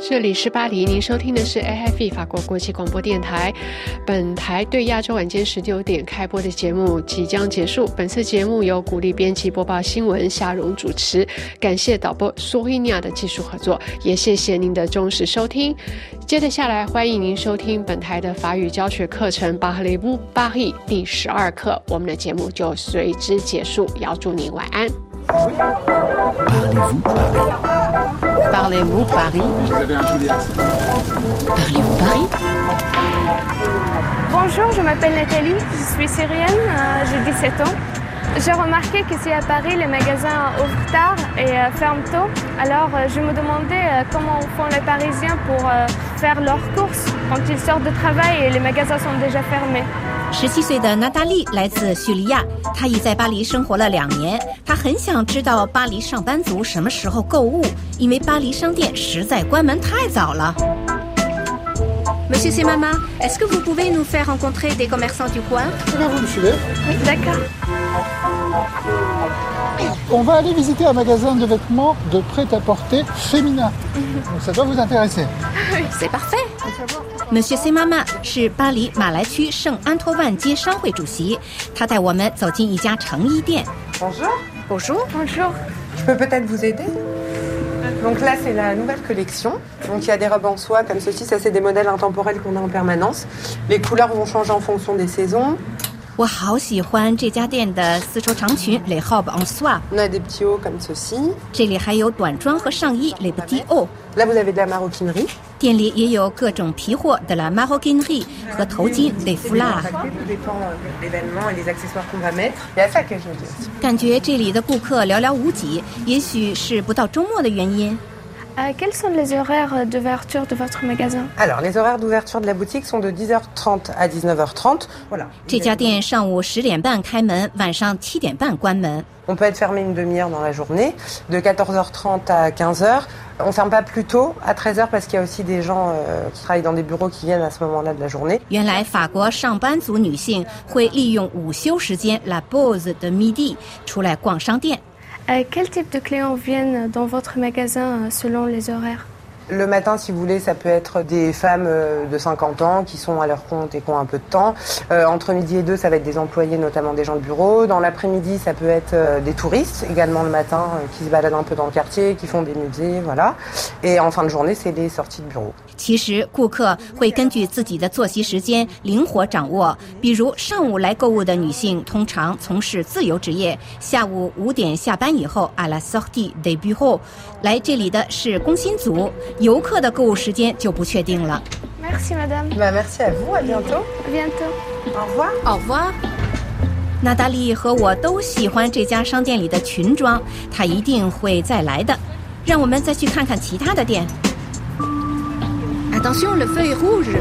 Speaker 6: 这里是巴黎，您收听的是 A F I 法国国际广播电台。本台对亚洲晚间十九点开播的节目即将结束。本次节目由鼓励编辑播报新闻，夏蓉主持。感谢导播苏伊尼亚的技术合作，也谢谢您的忠实收听。接着下来，欢迎您收听本台的法语教学课程巴黎布巴黎第十二课。我们的节目就随之结束，要祝您晚安。
Speaker 11: Parlez-vous Paris? Parlez-vous Paris?
Speaker 12: Bonjour, je m'appelle Nathalie, je suis syrienne, euh, j'ai dix-sept ans. J'ai remarqué qu'ici à Paris, les magasins ouvrent tard et euh, ferment tôt. Alors euh, je me demandais euh, comment font les Parisiens pour euh, faire leurs courses quand ils sortent de travail et les magasins sont déjà fermés.
Speaker 13: 十七岁的娜达莉来自叙利亚，她已在巴黎生活了两年。她很想知道巴黎上班族什么时候购物，因为巴黎商店实在关门太早了。Monsieur Semama, est-ce que vous pouvez nous faire rencontrer des commerçants du coin?
Speaker 14: Eh bien, vous me suivez?
Speaker 12: Oui, d'accord.
Speaker 14: On va aller visiter un magasin de vêtements de prêt-à-porter féminin. Donc ça doit vous intéresser.
Speaker 13: Oui, c'est parfait. Monsieur Semama 是巴黎马来区圣安托万街商会主席，他带我们走进一家成衣店。
Speaker 15: Bonjour.
Speaker 13: Bonjour.
Speaker 12: Bonjour.
Speaker 15: Je peux peut-être vous aider? Donc là, c'est la nouvelle collection. Donc il y a des robes en soie comme ceci. Ça, c'est des modèles intemporels qu'on a en permanence. Les couleurs vont changer en fonction des saisons.
Speaker 13: 我好喜欢这家店的丝绸长裙 les robes en soie.
Speaker 15: On a des petits hauts comme ceci.
Speaker 13: 这里还有短装和上衣 les petits hauts.
Speaker 15: Là, vous avez de la maroquinerie.
Speaker 13: 店里也有各种皮货 de la maroquinerie 和头巾 des foulards.
Speaker 15: Tout dépend de l'événement et des accessoires qu'on va mettre. Il y a ça que je veux dire.
Speaker 13: 感觉这里的顾客寥寥无几，也许是不到周末的原因。
Speaker 12: Euh, quels sont les horaires d'ouverture de votre magasin?
Speaker 15: Alors, les horaires d'ouverture de la boutique sont de dix heures trente à dix-neuf heures trente. Voilà.
Speaker 13: 这家店上午十点半开门，晚上七点半关门。
Speaker 15: On peut être fermé une demi-heure dans la journée, de quatorze heures trente à quinze heures. On ferme pas plus tôt, à treize heures, parce qu'il y a aussi des gens euh, qui travaillent dans des bureaux qui viennent à ce moment-là de la journée.
Speaker 13: 原来法国上班族女性会利用午休时间 la pause de midi 出来逛商店。
Speaker 12: Euh, quel type de clients viennent dans votre magasin selon les horaires?
Speaker 15: Le matin, si vous voulez, ça peut être des femmes de cinquante ans qui sont à leur compte et qui ont un peu de temps. Euh, entre midi et deux, ça va être des employés, notamment des gens de bureau. Dans l'après-midi, ça peut être euh, des touristes, également le matin, euh, qui se baladent un peu dans le quartier, qui font des musées, voilà. Et en fin de journée, c'est les sorties de bureau.
Speaker 13: 其实顾客会根据自己的作息时间灵活掌握，比如上午来购物的女性通常从事自由职业，下午五点下班以后 à la sortie des bureaux 来这里的是工薪族，游客的购物时间就不确定了。
Speaker 12: Merci madame.
Speaker 15: Bah, merci à vous, à bientôt.
Speaker 12: À bientôt.
Speaker 15: Au revoir.
Speaker 13: Au revoir. 娜达莉和我都喜欢这家商店里的裙装，她一定会再来的。让我们再去看看其他的店。Attention, le feu est rouge.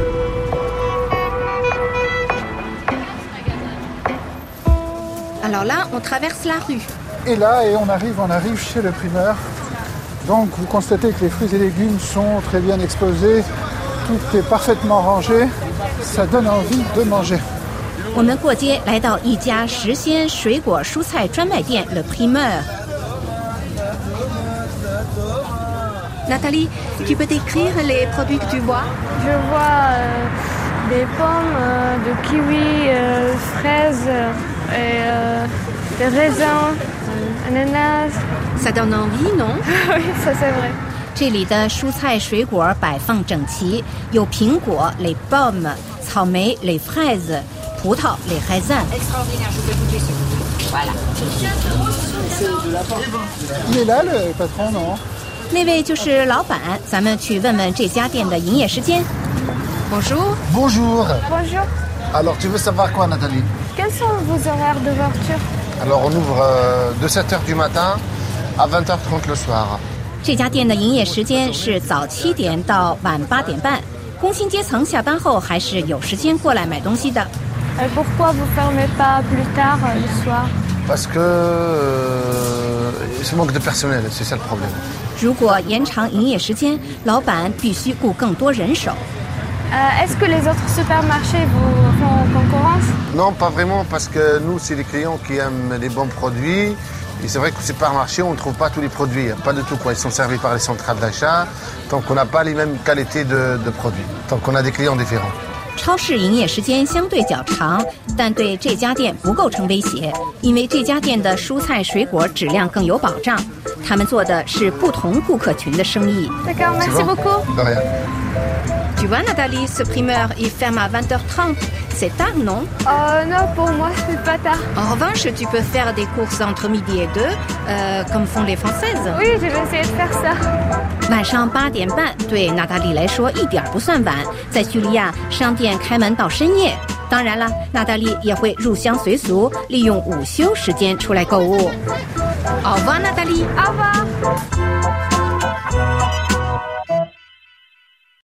Speaker 13: Alors là, on traverse la rue.
Speaker 14: Et là, et on arrive, on arrive chez le primeur. Donc vous constatez que les fruits et légumes sont très bien exposés, tout est parfaitement rangé, ça donne envie de manger.
Speaker 13: 我们过街来到一家时鲜水果蔬菜专卖店 Le Primeur. Nathalie, tu peux décrire les produits que tu vois?
Speaker 12: Je vois euh, des pommes, euh, de kiwis, euh, fraises, et, euh, des raisins, euh, ananas.
Speaker 13: Ça donne envie, non?
Speaker 12: Oui, ça c'est vrai.
Speaker 13: 这里的蔬菜水果摆放整齐，有苹果 les pommes, 草莓 les fraises, 葡萄 les raisins.
Speaker 11: Extraordinaire, je peux goûter ça. Voilà.
Speaker 14: Il est là le patron, non?
Speaker 13: 那位就是老板，咱们去问问这家店的营业时间。Bonjour.
Speaker 14: Bonjour.
Speaker 12: Bonjour.
Speaker 14: Alors tu veux savoir quoi, Nathalie?
Speaker 12: Quels sont vos horaires d'ouverture?
Speaker 14: Alors on ouvre euh, de sept heures du matin à vingt heures trente le soir.
Speaker 13: 这家店的营业时间是早七点到晚八点半，工薪阶层下班后还是有时间过来买东西的。
Speaker 12: Et pourquoi vous fermez pas plus tard euh, le soir?
Speaker 14: Parce que euh, il manque de personnel, c'est ça le problème.
Speaker 13: 如果延长营业时间，老板必须雇更多人手。
Speaker 12: Euh, Est-ce que les autres supermarchés vous font concurrence?
Speaker 14: Non, pas vraiment, parce que nous, c'est les clients qui aiment les bons produits,
Speaker 16: Et c'est vrai que ces supermarchés, on ne trouve pas tous les produits, pas du tout quoi. Ils sont servis par les centrales d'achat, tant qu'on n'a pas les mêmes qualités de, de produits, tant qu'on a des clients différents.
Speaker 13: 超市营业时间相对较长，但对这家店不构成威胁，因为这家店的蔬菜水果质量更有保障。他们做的是不同顾客群的生意。
Speaker 12: D'accord, merci beaucoup.
Speaker 16: De rien.
Speaker 13: Tu vois, Nathalie, ce primeur, il ferme à vingt heures trente. C'est tard, non?
Speaker 12: Euh, non, pour moi, c'est pas tard.
Speaker 13: En revanche, tu peux faire des courses entre midi et deux, euh, comme font les Françaises.
Speaker 12: Oui, je vais essayer de faire ça.
Speaker 13: 晚上八点半对娜塔莉来说一点不算晚，在叙利亚商店开门到深夜。当然了，娜塔莉也会入乡随俗，利用午休时间出来购物。Au revoir, Nathalie.
Speaker 12: Au revoir.